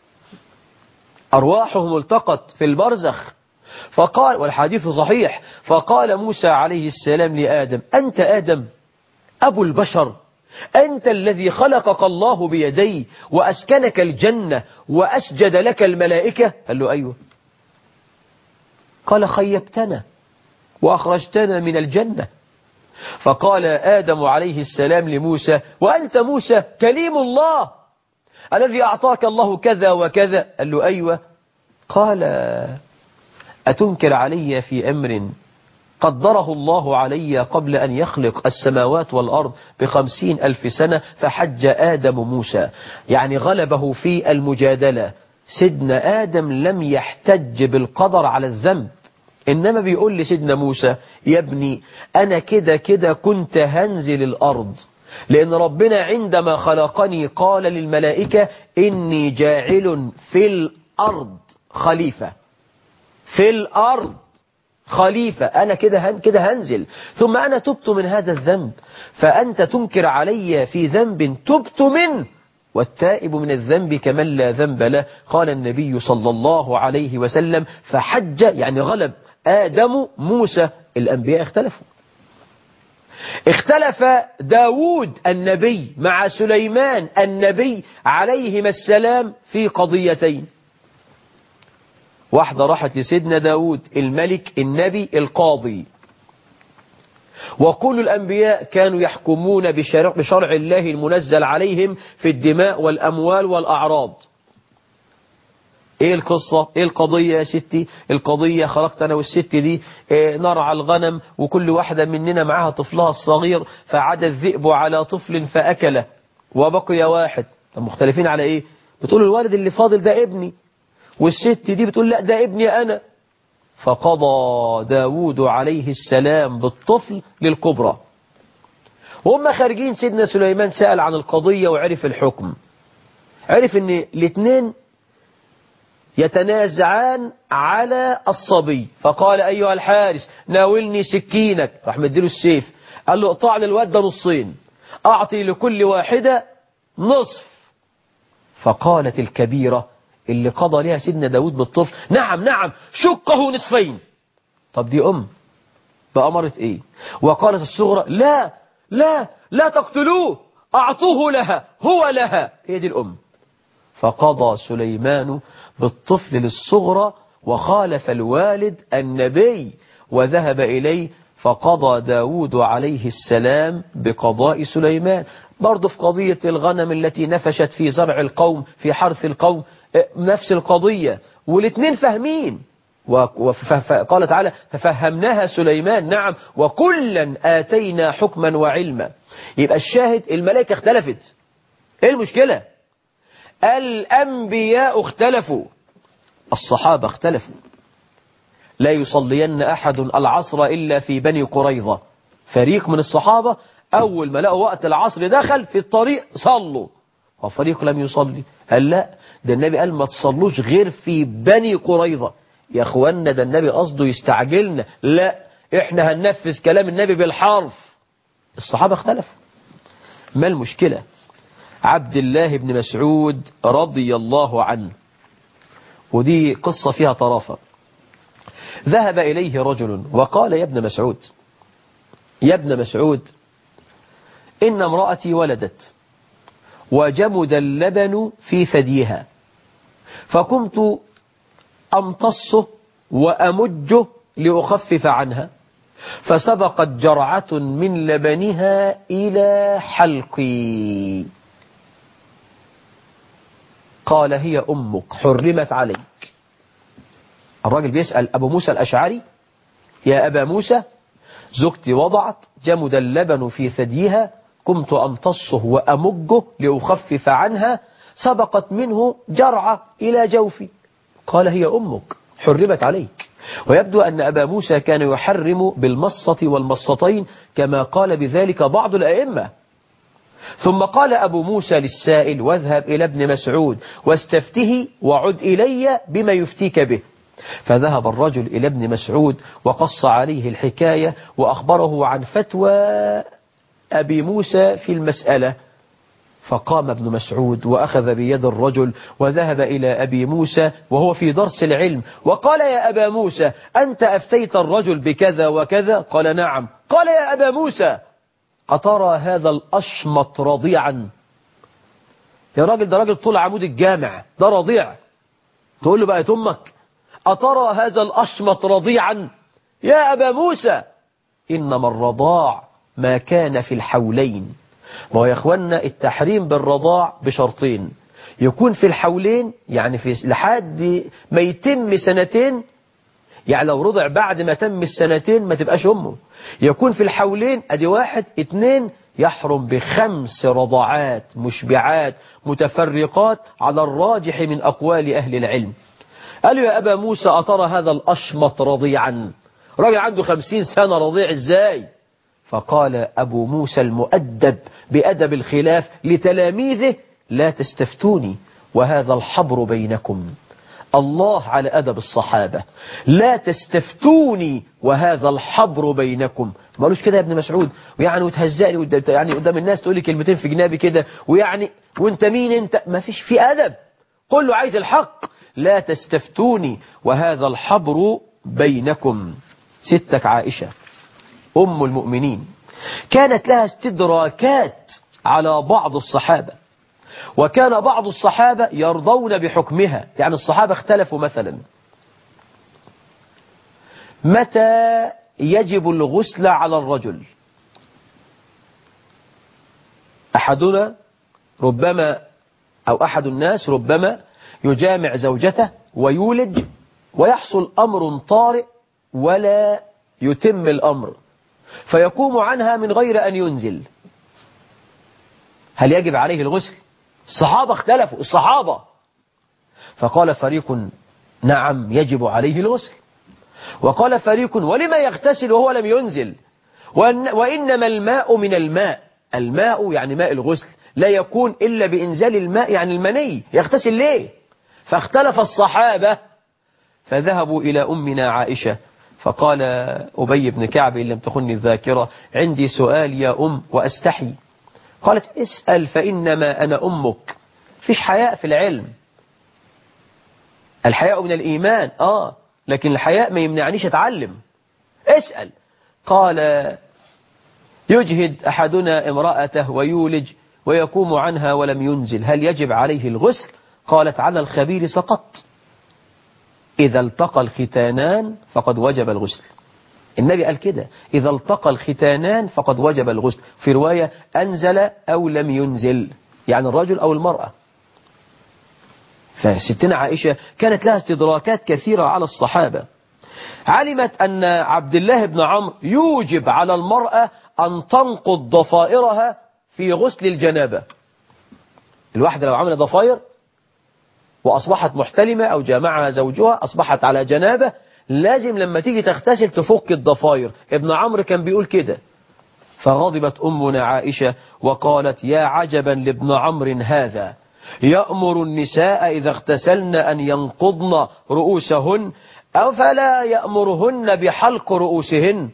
أرواحهم التقت في البرزخ. فقال والحديث صحيح فقال موسى عليه السلام لآدم أنت آدم أبو البشر أنت الذي خلقك الله بيدي وأسكنك الجنة وأسجد لك الملائكة. قال له أيوه. قال خيبتنا وأخرجتنا من الجنة. فقال آدم عليه السلام لموسى وأنت موسى كليم الله الذي أعطاك الله كذا وكذا. قال له أيوه. قال أتنكر علي في أمر قدره الله علي قبل أن يخلق السماوات والأرض بخمسين ألف سنة فحج آدم موسى. يعني غلبه في المجادلة. سيدنا آدم لم يحتج بالقدر على الذنب إنما بيقول لسيدنا موسى يا ابني أنا كده كده كنت هنزل الأرض لأن ربنا عندما خلقني قال للملائكة إني جاعل في الأرض خليفة في الأرض خليفة. أنا كده كده هنزل ثم أنا تبت من هذا الذنب فأنت تنكر علي في ذنب تبت منه والتائب من الذنب كمن لا ذنب له. قال النبي صلى الله عليه وسلم فحج يعني غلب آدم موسى. الأنبياء اختلفوا. اختلف داود النبي مع سليمان النبي عليهما السلام في قضيتين. واحدة راحت لسيدنا داود الملك النبي القاضي. وكل الأنبياء كانوا يحكمون بشرع, بشرع الله المنزل عليهم في الدماء والأموال والأعراض. ايه القصة؟ ايه القضية يا ستي؟ القضية خرجت انا والست دي إيه نرعى الغنم، وكل واحدة مننا معاها طفلها الصغير، فعاد الذئب على طفل فأكله وبقي واحد. طب مختلفين على ايه؟ بتقول الوالد اللي فاضل ده ابني، والست دي بتقول لا ده ابني انا. فقضى داود عليه السلام بالطفل للكبرى. وهم خارجين سيدنا سليمان سأل عن القضية وعرف الحكم. عرف ان الاثنين يتنازعان على الصبي، فقال أيها الحارس ناولني سكينك، راح مديله السيف، قال له اقطع للواد ده نصين، أعطي لكل واحدة نصف. فقالت الكبيرة اللي قضى لها سيدنا داود بالطفل نعم نعم شقه نصفين. طب دي أم بأمرت إيه؟ وقالت الصغرى لا لا لا تقتلوه، أعطوه لها هو لها. هي دي الأم. فقضى سليمان بالطفل للصغرى وخالف الوالد النبي وذهب إليه، فقضى داود عليه السلام بقضاء سليمان. برضه في قضية الغنم التي نفشت في زرع القوم في حرث القوم نفس القضية، والاثنين فاهمين. وقال تعالى ففهمناها سليمان نعم وكلا آتينا حكما وعلما. يبقى الشاهد الملائكة اختلفت. ايه المشكلة؟ الأنبياء اختلفوا، الصحابة اختلفوا. لا يصلين أحد العصر إلا في بني قريظة. فريق من الصحابة أول ما لقوا وقت العصر دخل في الطريق صلوا، وفريق لم يصلي. قال لا ده النبي قال ما تصلوش غير في بني قريظة. يا أخوانا ده النبي قصده يستعجلنا، لا احنا هننفذ كلام النبي بالحرف. الصحابة اختلفوا. ما المشكلة؟ عبد الله بن مسعود رضي الله عنه، ودي قصة فيها طرافة. ذهب إليه رجل وقال يا ابن مسعود يا ابن مسعود إن امرأتي ولدت وجمد اللبن في ثديها، فقمت أمتصه وأمجه لأخفف عنها، فسبقت جرعة من لبنها إلى حلقي. قال هي أمك حرمت عليك. الراجل بيسأل أبو موسى الأشعري يا أبا موسى زوجتي وضعت جمد اللبن في ثديها، قمت أمتصه وأمجه لأخفف عنها، سبقت منه جرعة إلى جوفي. قال هي أمك حرمت عليك. ويبدو أن أبا موسى كان يحرم بالمصة والمصتين كما قال بذلك بعض الأئمة. ثم قال أبو موسى للسائل واذهب إلى ابن مسعود واستفته وعد إلي بما يفتيك به. فذهب الرجل إلى ابن مسعود وقص عليه الحكاية وأخبره عن فتوى أبي موسى في المسألة. فقام ابن مسعود وأخذ بيد الرجل وذهب إلى أبي موسى وهو في درس العلم وقال يا أبا موسى أنت أفتيت الرجل بكذا وكذا؟ قال نعم. قال يا أبا موسى أترى هذا الأشمط رضيعا؟ يا راجل ده راجل طول عمود الجامع، ده رضيع تقول له بقى أمك؟ أترى هذا الأشمط رضيعا؟ يا أبا موسى إنما الرضاع ما كان في الحولين. ما هو يا أخوانا التحريم بالرضاع بشرطين، يكون في الحولين يعني في لحد ما يتم سنتين، يعني لو رضع بعد ما تم السنتين ما تبقاش أمه. يكون في الحولين أدي واحد. اتنين يحرم بخمس رضعات مشبعات متفرقات على الراجح من أقوال أهل العلم. قالوا يا أبا موسى أترى هذا الأشمط رضيعا؟ راجل عنده خمسين سنة رضيع إزاي؟ فقال أبو موسى المؤدب بأدب الخلاف لتلاميذه لا تستفتوني وهذا الحبر بينكم. الله على أدب الصحابة، لا تستفتوني وهذا الحبر بينكم. ما قالوش كده يا ابن مسعود ويعني وتهزقني قدام يعني قدام الناس تقول لي كلمتين في جنابي كده ويعني وانت مين انت؟ ما فيش في أدب. قل له عايز الحق. لا تستفتوني وهذا الحبر بينكم. ستك عائشة أم المؤمنين كانت لها استدراكات على بعض الصحابة، وكان بعض الصحابة يرضون بحكمها. يعني الصحابة اختلفوا مثلا متى يجب الغسل على الرجل. أحدنا ربما أو أحد الناس ربما يجامع زوجته ويولج ويحصل أمر طارئ ولا يتم الأمر فيقوم عنها من غير أن ينزل، هل يجب عليه الغسل؟ الصحابة اختلفوا، الصحابة فقال فريق نعم يجب عليه الغسل، وقال فريق ولما يغتسل وهو لم ينزل، وإن وإنما الماء من الماء، الماء يعني ماء الغسل لا يكون إلا بإنزال الماء يعني المني، يغتسل ليه؟ فاختلف الصحابة فذهبوا إلى أمنا عائشة فقال أبي بن كعب إن لم تخني الذاكرة عندي سؤال يا أم وأستحي، قالت اسأل فإنما أنا أمك، فيش حياء في العلم، الحياء من الإيمان آه لكن الحياء ما يمنعنيش أتعلم، اسأل. قال يجهد أحدنا امرأته ويولج ويقوم عنها ولم ينزل هل يجب عليه الغسل؟ قالت على الخبير سقط، إذا التقى الختانان فقد وجب الغسل، النبي قال كده إذا التقى الختانان فقد وجب الغسل، في رواية أنزل أو لم ينزل يعني الرجل أو المرأة. فستنا عائشة كانت لها استدراكات كثيرة على الصحابة، علمت أن عبد الله بن عمرو يوجب على المرأة أن تنقض ضفائرها في غسل الجنابة، الواحدة لو عملت ضفائر وأصبحت محتلمة أو جامعها زوجها أصبحت على جنابة لازم لما تيجي تغتسل تفك الضفائر، ابن عمرو كان بيقول كده، فغضبت أمنا عائشة وقالت يا عجبا لابن عمرو هذا يأمر النساء إذا اغتسلن أن ينقضن رؤوسهن أفلا يأمرهن بحلق رؤوسهن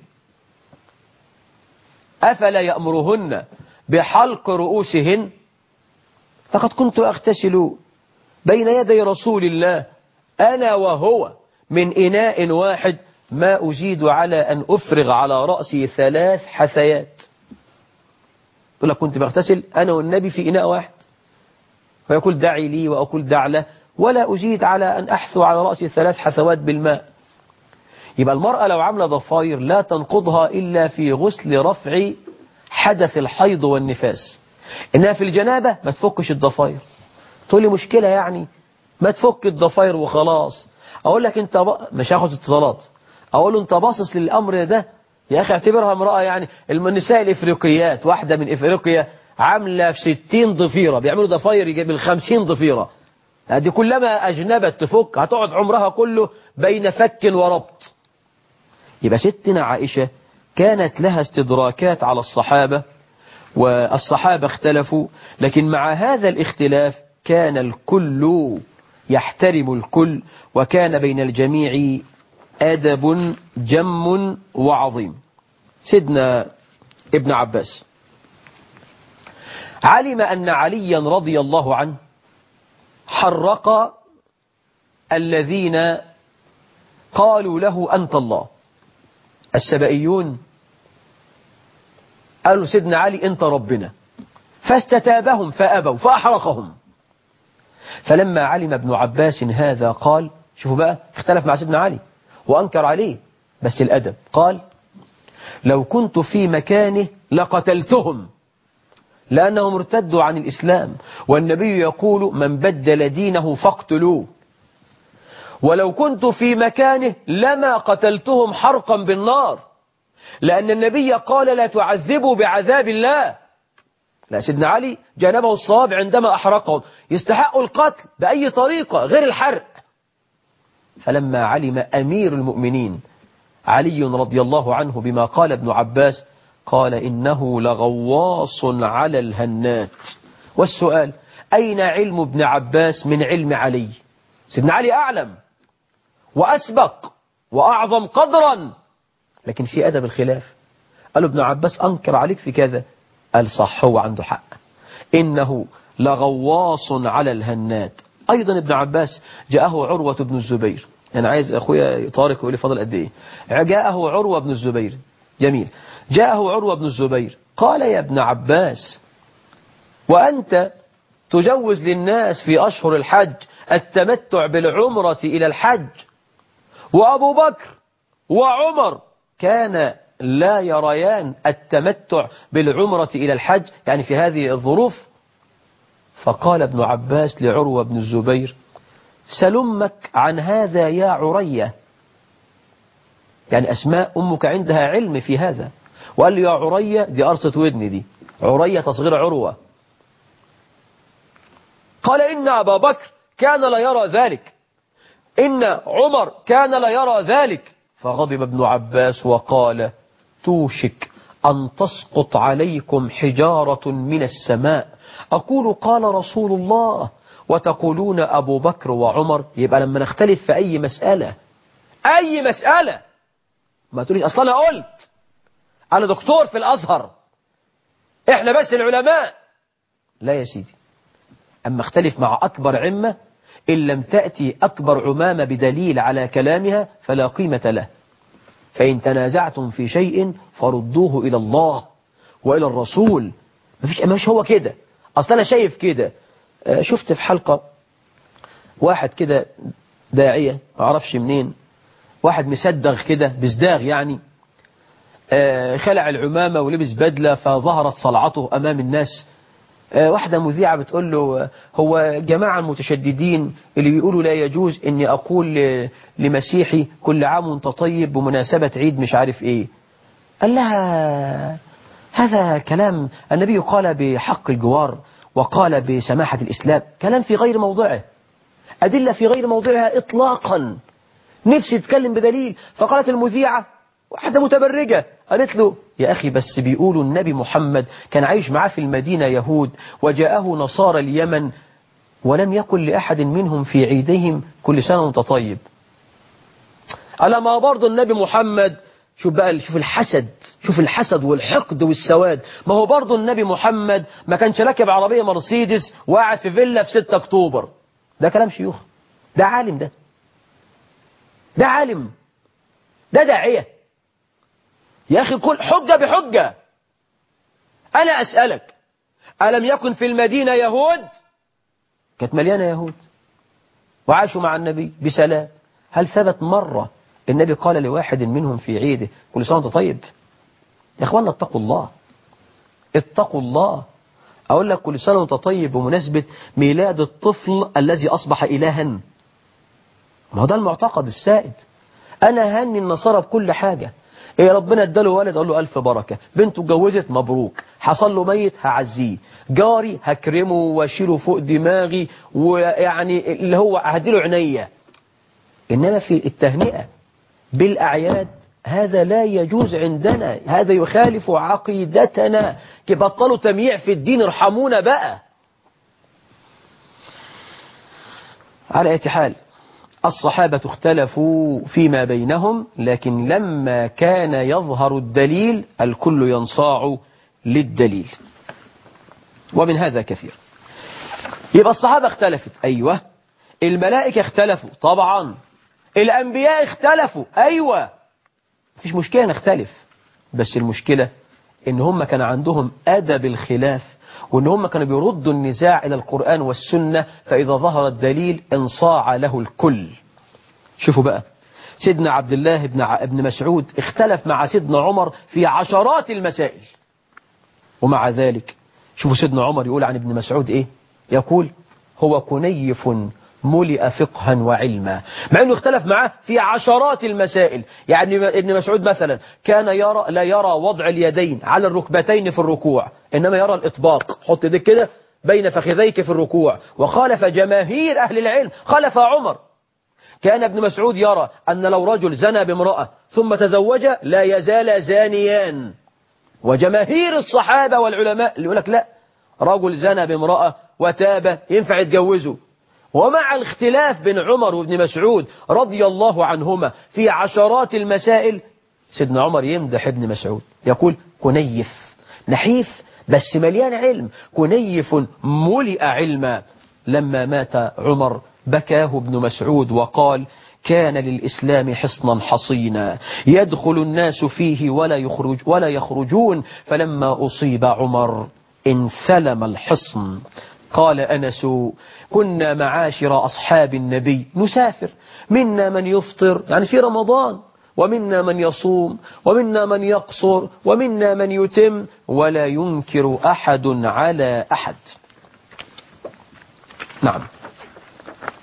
أفلا يأمرهن بحلق رؤوسهن لقد كنت أغتسل بين يدي رسول الله أنا وهو من إناء واحد ما أزيد على أن أفرغ على رأسي ثلاث حثيات، يقول لك كنت بغتسل أنا والنبي في إناء واحد ويقول دعي لي وأقول دع له ولا أزيد على أن أحثو على رأسي ثلاث حثوات بالماء. يبقى المرأة لو عمل ضفاير لا تنقضها إلا في غسل رفع حدث الحيض والنفاس، إنها في الجنابة ما تفكش الضفاير، تقول لي مشكلة يعني ما تفك الضفاير وخلاص، أقول لك أنت ب... مش هاخد اتصالات، أقول له أنت باصص للأمر ده يا أخي اعتبرها امرأة، يعني النساء الإفريقيات واحدة من إفريقيا عاملة في ستين ضفيرة بيعملوا ضفاير يجيب الخمسين ضفيرة، دي كلما أجنبت تفك هتقعد عمرها كله بين فك وربط. يبقى ستنا عائشة كانت لها استدراكات على الصحابة والصحابة اختلفوا، لكن مع هذا الاختلاف كان الكل يحترم الكل وكان بين الجميع أدب جم وعظيم. سيدنا ابن عباس علم أن عليا رضي الله عنه حرق الذين قالوا له أنت الله، السبائيون قالوا سيدنا علي أنت ربنا، فاستتابهم فأبوا فأحرقهم. فلما علم ابن عباس هذا قال، شوفوا بقى اختلف مع سيدنا علي وأنكر عليه بس الأدب، قال لو كنت في مكانه لقتلتهم لأنهم ارتدوا عن الإسلام والنبي يقول من بدل دينه فاقتلوه، ولو كنت في مكانه لما قتلتهم حرقا بالنار لأن النبي قال لا تعذبوا بعذاب الله. لا سيدنا علي جانبه الصواب عندما أحرقهم، يستحقوا القتل بأي طريقة غير الحرق. فلما علم أمير المؤمنين علي رضي الله عنه بما قال ابن عباس قال إنه لغواص على الهنات. والسؤال أين علم ابن عباس من علم علي؟ سيدنا علي أعلم وأسبق وأعظم قدرا، لكن في أدب الخلاف. قال ابن عباس أنكر عليك في كذا، قال صح هو عنده حق، إنه لغواص على الهنات. أيضا ابن عباس جاءه عروة بن الزبير، أنا عايز أخويا طارق يقول لي فضل قد إيه، جاءه عروة بن الزبير، جميل، جاءه عروة بن الزبير قال يا ابن عباس وأنت تجوز للناس في أشهر الحج التمتع بالعمرة إلى الحج، وأبو بكر وعمر كان لا يريان التمتع بالعمرة إلى الحج يعني في هذه الظروف. فقال ابن عباس لعروة بن الزبير سل أمك عن هذا يا عرية، يعني أسماء أمك عندها علم في هذا. وقال له يا عرية، دي قرصة ودن، دي عرية تصغير عروة. قال إن أبا بكر كان لا يرى ذلك، إن عمر كان لا يرى ذلك. فغضب ابن عباس وقال توشك أن تسقط عليكم حجارة من السماء، أقول قال رسول الله وتقولون أبو بكر وعمر. يبقى لما نختلف في أي مسألة، أي مسألة، ما تقوليش أصلا أنا قلت، أنا دكتور في الأزهر، إحنا بس العلماء. لا يا سيدي، أما اختلف مع أكبر عمة، إن لم تأتي أكبر عمامة بدليل على كلامها فلا قيمة له. فإن تنازعتم في شيء فردوه إلى الله وإلى الرسول. مفيش مش هو كده. أصلا أنا شايف كده. شفت في حلقة واحد كده داعية ما أعرفش منين، واحد مسدغ كده بزداغ يعني، خلع العمامة ولبس بدلة فظهرت صلعته أمام الناس. واحدة مذيعة بتقول له هو جماعة المتشددين اللي بيقولوا لا يجوز اني اقول لمسيحي كل عام وانت طيب بمناسبة عيد مش عارف ايه. قال لها هذا كلام النبي قال بحق الجوار وقال بسماحة الإسلام، كلام في غير موضعه، أدلة في غير موضعها إطلاقا، نفسي تتكلم بدليل. فقالت المذيعة واحدة متبرجة قالت له يا أخي بس بيقولوا النبي محمد كان عايش معاه في المدينة يهود وجاءه نصارى اليمن ولم يكن لأحد منهم في عيدهم كل سنة وانت طيب. ألا ما برضو النبي محمد، شوف بقى، شوف الحسد، شوف الحسد والحقد والسواد، ما هو برضو النبي محمد ما كانش راكب عربية مرسيدس وقاعد في فيلا في ستة أكتوبر. ده كلام شيوخ، ده عالم، ده ده عالم، ده داعية يا أخي، كل حجة بحجة. أنا أسألك، ألم يكن في المدينة يهود؟ كانت مليانة يهود وعاشوا مع النبي بسلام. هل ثبت مرة النبي قال لواحد منهم في عيده كل سنة وانت طيب؟ يا أخوانا اتقوا الله، اتقوا الله. أقول لك كل سنة وانت طيب بمناسبة ميلاد الطفل الذي أصبح إلها، ما هو ده المعتقد السائد. أنا هني النصارى بكل حاجة. إيه ربنا اداله ولد أقول له ألف بركة، بنته اتجوزت مبروك، حصل له ميت هعزيه، جاري هكرمه واشيله فوق دماغي، ويعني اللي هو هديله عينيا. إنما في التهنئة بالأعياد هذا لا يجوز عندنا، هذا يخالف عقيدتنا. بطلوا تمييع في الدين، ارحمونا بقى. على أي حال، الصحابة اختلفوا فيما بينهم، لكن لما كان يظهر الدليل الكل ينصاع للدليل، ومن هذا كثير. يبقى الصحابة اختلفت، أيوة. الملائكة اختلفوا طبعا، الأنبياء اختلفوا، أيوة. مفيش مشكلة نختلف، بس المشكلة إن هم كان عندهم أدب الخلاف، وإن هم كانوا بيردوا النزاع إلى القرآن والسنة، فإذا ظهر الدليل انصاع له الكل. شوفوا بقى، سيدنا عبد الله بن ابن مسعود اختلف مع سيدنا عمر في عشرات المسائل، ومع ذلك شوفوا سيدنا عمر يقول عن ابن مسعود إيه؟ يقول هو كنيف ملئ فقها وعلما، مع أنه اختلف معاه في عشرات المسائل. يعني ابن مسعود مثلا كان يرى لا يرى وضع اليدين على الركبتين في الركوع، إنما يرى الإطباق، حط يدك كده بين فخذيك في الركوع، وخالف جماهير أهل العلم، خالف عمر. كان ابن مسعود يرى أن لو رجل زنى بامرأة ثم تزوج لا يزال زانيان، وجماهير الصحابة والعلماء اللي يقول لك لا، رجل زنى بامرأة وتاب ينفع يتجوزه. ومع الاختلاف بين عمر وابن مسعود رضي الله عنهما في عشرات المسائل، سيدنا عمر يمدح ابن مسعود، يقول كنيف، نحيف بس مليان علم، كنيف ملئ علما. لما مات عمر بكاه ابن مسعود وقال كان للإسلام حصنا حصينا يدخل الناس فيه ولا يخرج ولا يخرجون، فلما أصيب عمر انثلم الحصن. قال أنس كنا معاشر أصحاب النبي نسافر، منا من يفطر يعني في رمضان، ومنا من يصوم، ومنا من يقصر، ومنا من يتم، ولا ينكر أحد على أحد. نعم.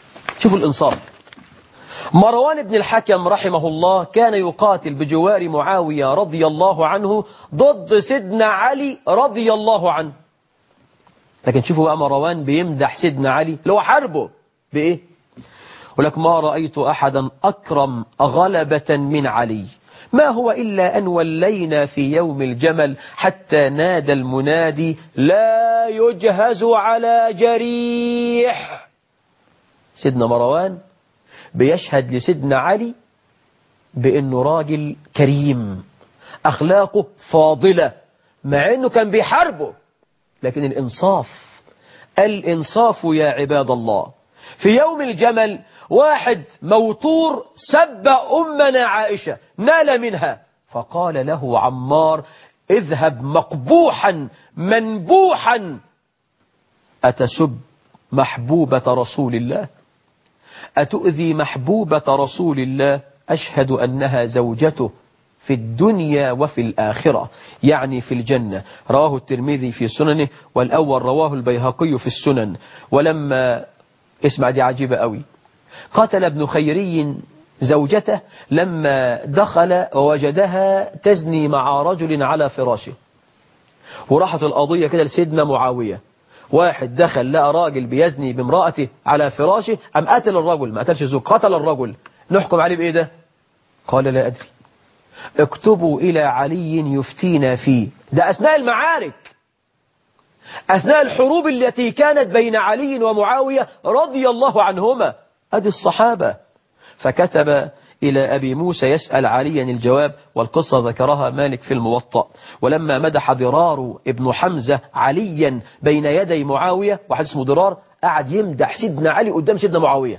شوفوا الإنصاف. مروان بن الحكم رحمه الله كان يقاتل بجوار معاوية رضي الله عنه ضد سيدنا علي رضي الله عنه. لكن شوفوا بقى مروان بيمدح سيدنا علي لو حربه بإيه؟ ولك ما رأيت أحدا أكرم غلبة من علي، ما هو إلا أن ولينا في يوم الجمل حتى نادى المنادي لا يجهز على جريح. سيدنا مروان بيشهد لسيدنا علي بأنه راجل كريم أخلاقه فاضلة مع أنه كان بيحاربه. لكن الإنصاف، الإنصاف يا عباد الله. في يوم الجمل واحد موتور سب أمنا عائشة نال منها، فقال له عمار اذهب مقبوحا منبوحا أتسب محبوبة رسول الله، أتؤذي محبوبة رسول الله، أشهد أنها زوجته في الدنيا وفي الآخرة، يعني في الجنة. رواه الترمذي في سننه، والأول رواه البيهقي في السنن. ولما اسمع دي عجيبة قوي، قتل ابن خيري زوجته لما دخل ووجدها تزني مع رجل على فراشه، وراحت القضية كده لسيدنا معاوية. واحد دخل لقى راجل بيزني بامرأته على فراشه، أم قتل الرجل، ما قتلش الزوج، قتل الرجل، نحكم عليه بإيه ده؟ قال لا أدري، اكتبوا إلى علي يفتينا فيه. ده أثناء المعارك، أثناء الحروب التي كانت بين علي ومعاوية رضي الله عنهما، أدي الصحابة. فكتب إلى أبي موسى يسأل عليا الجواب، والقصة ذكرها مالك في الموطأ. ولما مدح ضرار ابن حمزة عليا بين يدي معاوية، واحد اسمه ضرار قعد يمدح سيدنا علي قدام سيدنا معاوية،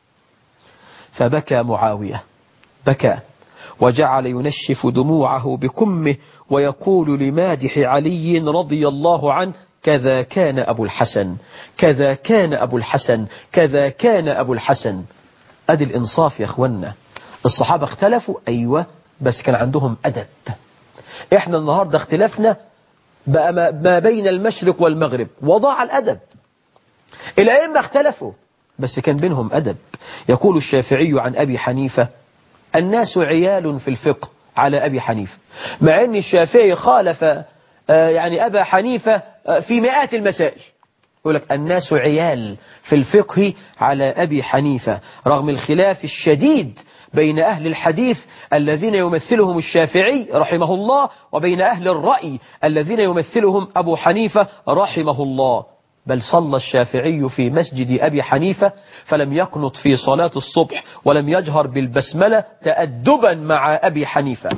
فبكى معاوية، بكى وجعل ينشف دموعه بكمه ويقول لمادح علي رضي الله عنه كذا كان أبو الحسن، كذا كان أبو الحسن، كذا كان أبو الحسن. أدي الإنصاف يا أخوانا. الصحابة اختلفوا أيوة، بس كان عندهم أدب. إحنا النهاردة اختلفنا بقى ما بين المشرق والمغرب وضاع الأدب. الأئمة اختلفوا بس كان بينهم أدب. يقول الشافعي عن أبي حنيفة الناس عيال في الفقه على أبي حنيفة، مع أن الشافعي خالف يعني أبا حنيفة في مئات المسائل. يقول لك الناس عيال في الفقه على أبي حنيفة، رغم الخلاف الشديد بين أهل الحديث الذين يمثلهم الشافعي رحمه الله وبين أهل الرأي الذين يمثلهم أبو حنيفة رحمه الله. بل صلى الشافعي في مسجد أبي حنيفة فلم يقنط في صلاة الصبح ولم يجهر بالبسملة تأدبا مع أبي حنيفة.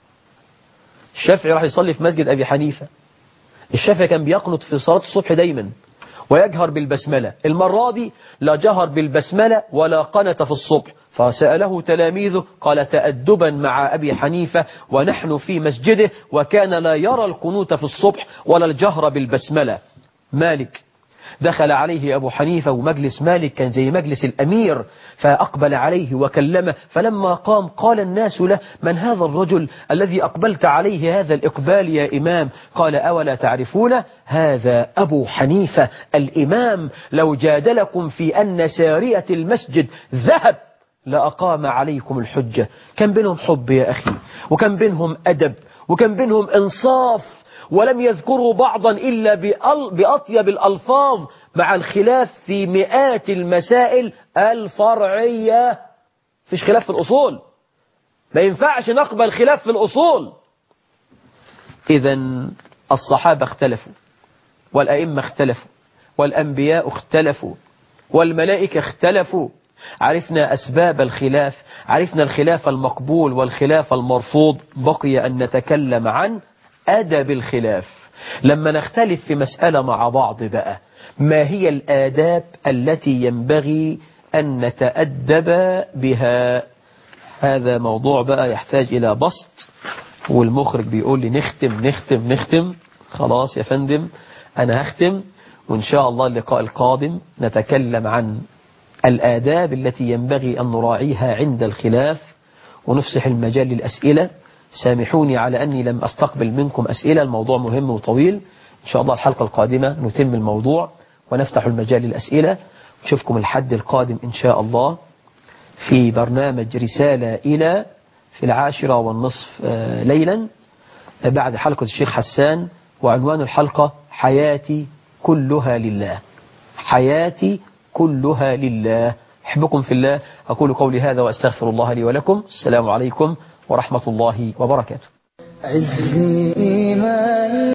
الشافعي راح يصلي في مسجد أبي حنيفة، الشافعي كان بيقنط في صلاة الصبح دايما ويجهر بالبسملة. المرة دي لا جهر بالبسملة ولا قنت في الصبح، فسأله تلاميذه قال تأدبا مع أبي حنيفة ونحن في مسجده، وكان لا يرى القنوت في الصبح ولا الجهر بالبسملة. مالك دخل عليه أبو حنيفة، ومجلس مالك كان زي مجلس الأمير، فأقبل عليه وكلمه، فلما قام قال الناس له من هذا الرجل الذي أقبلت عليه هذا الإقبال يا إمام؟ قال أولا تعرفونه؟ هذا أبو حنيفة الإمام، لو جادلكم في أن سارية المسجد ذهب لأقام عليكم الحجة. كان بينهم حب يا أخي، وكان بينهم أدب، وكان بينهم إنصاف، ولم يذكروا بعضا إلا بأطيب الألفاظ، مع الخلاف في مئات المسائل الفرعية. فيش خلاف في الأصول، ما ينفعش نقبل خلاف في الأصول. إذن الصحابة اختلفوا، والأئمة اختلفوا، والأنبياء اختلفوا، والملائكة اختلفوا. عرفنا أسباب الخلاف، عرفنا الخلاف المقبول والخلاف المرفوض. بقي أن نتكلم عن أدب الخلاف. لما نختلف في مسألة مع بعض بقى، ما هي الآداب التي ينبغي أن نتأدب بها؟ هذا موضوع بقى يحتاج إلى بسط، والمخرج بيقول لي نختم نختم نختم. خلاص يا فندم أنا هختم، وإن شاء الله اللقاء القادم نتكلم عن الآداب التي ينبغي أن نراعيها عند الخلاف، ونفسح المجال للأسئلة. سامحوني على أني لم أستقبل منكم أسئلة، الموضوع مهم وطويل. إن شاء الله الحلقة القادمة نتم الموضوع ونفتح المجال للأسئلة. نشوفكم الحد القادم إن شاء الله في برنامج رسالة إلى في العاشرة والنصف ليلا بعد حلقة الشيخ حسان، وعنوان الحلقة حياتي كلها لله. حياتي كلها لله. أحبكم في الله، أقول قولي هذا وأستغفر الله لي ولكم. السلام عليكم ورحمة الله وبركاته. عزي إيماني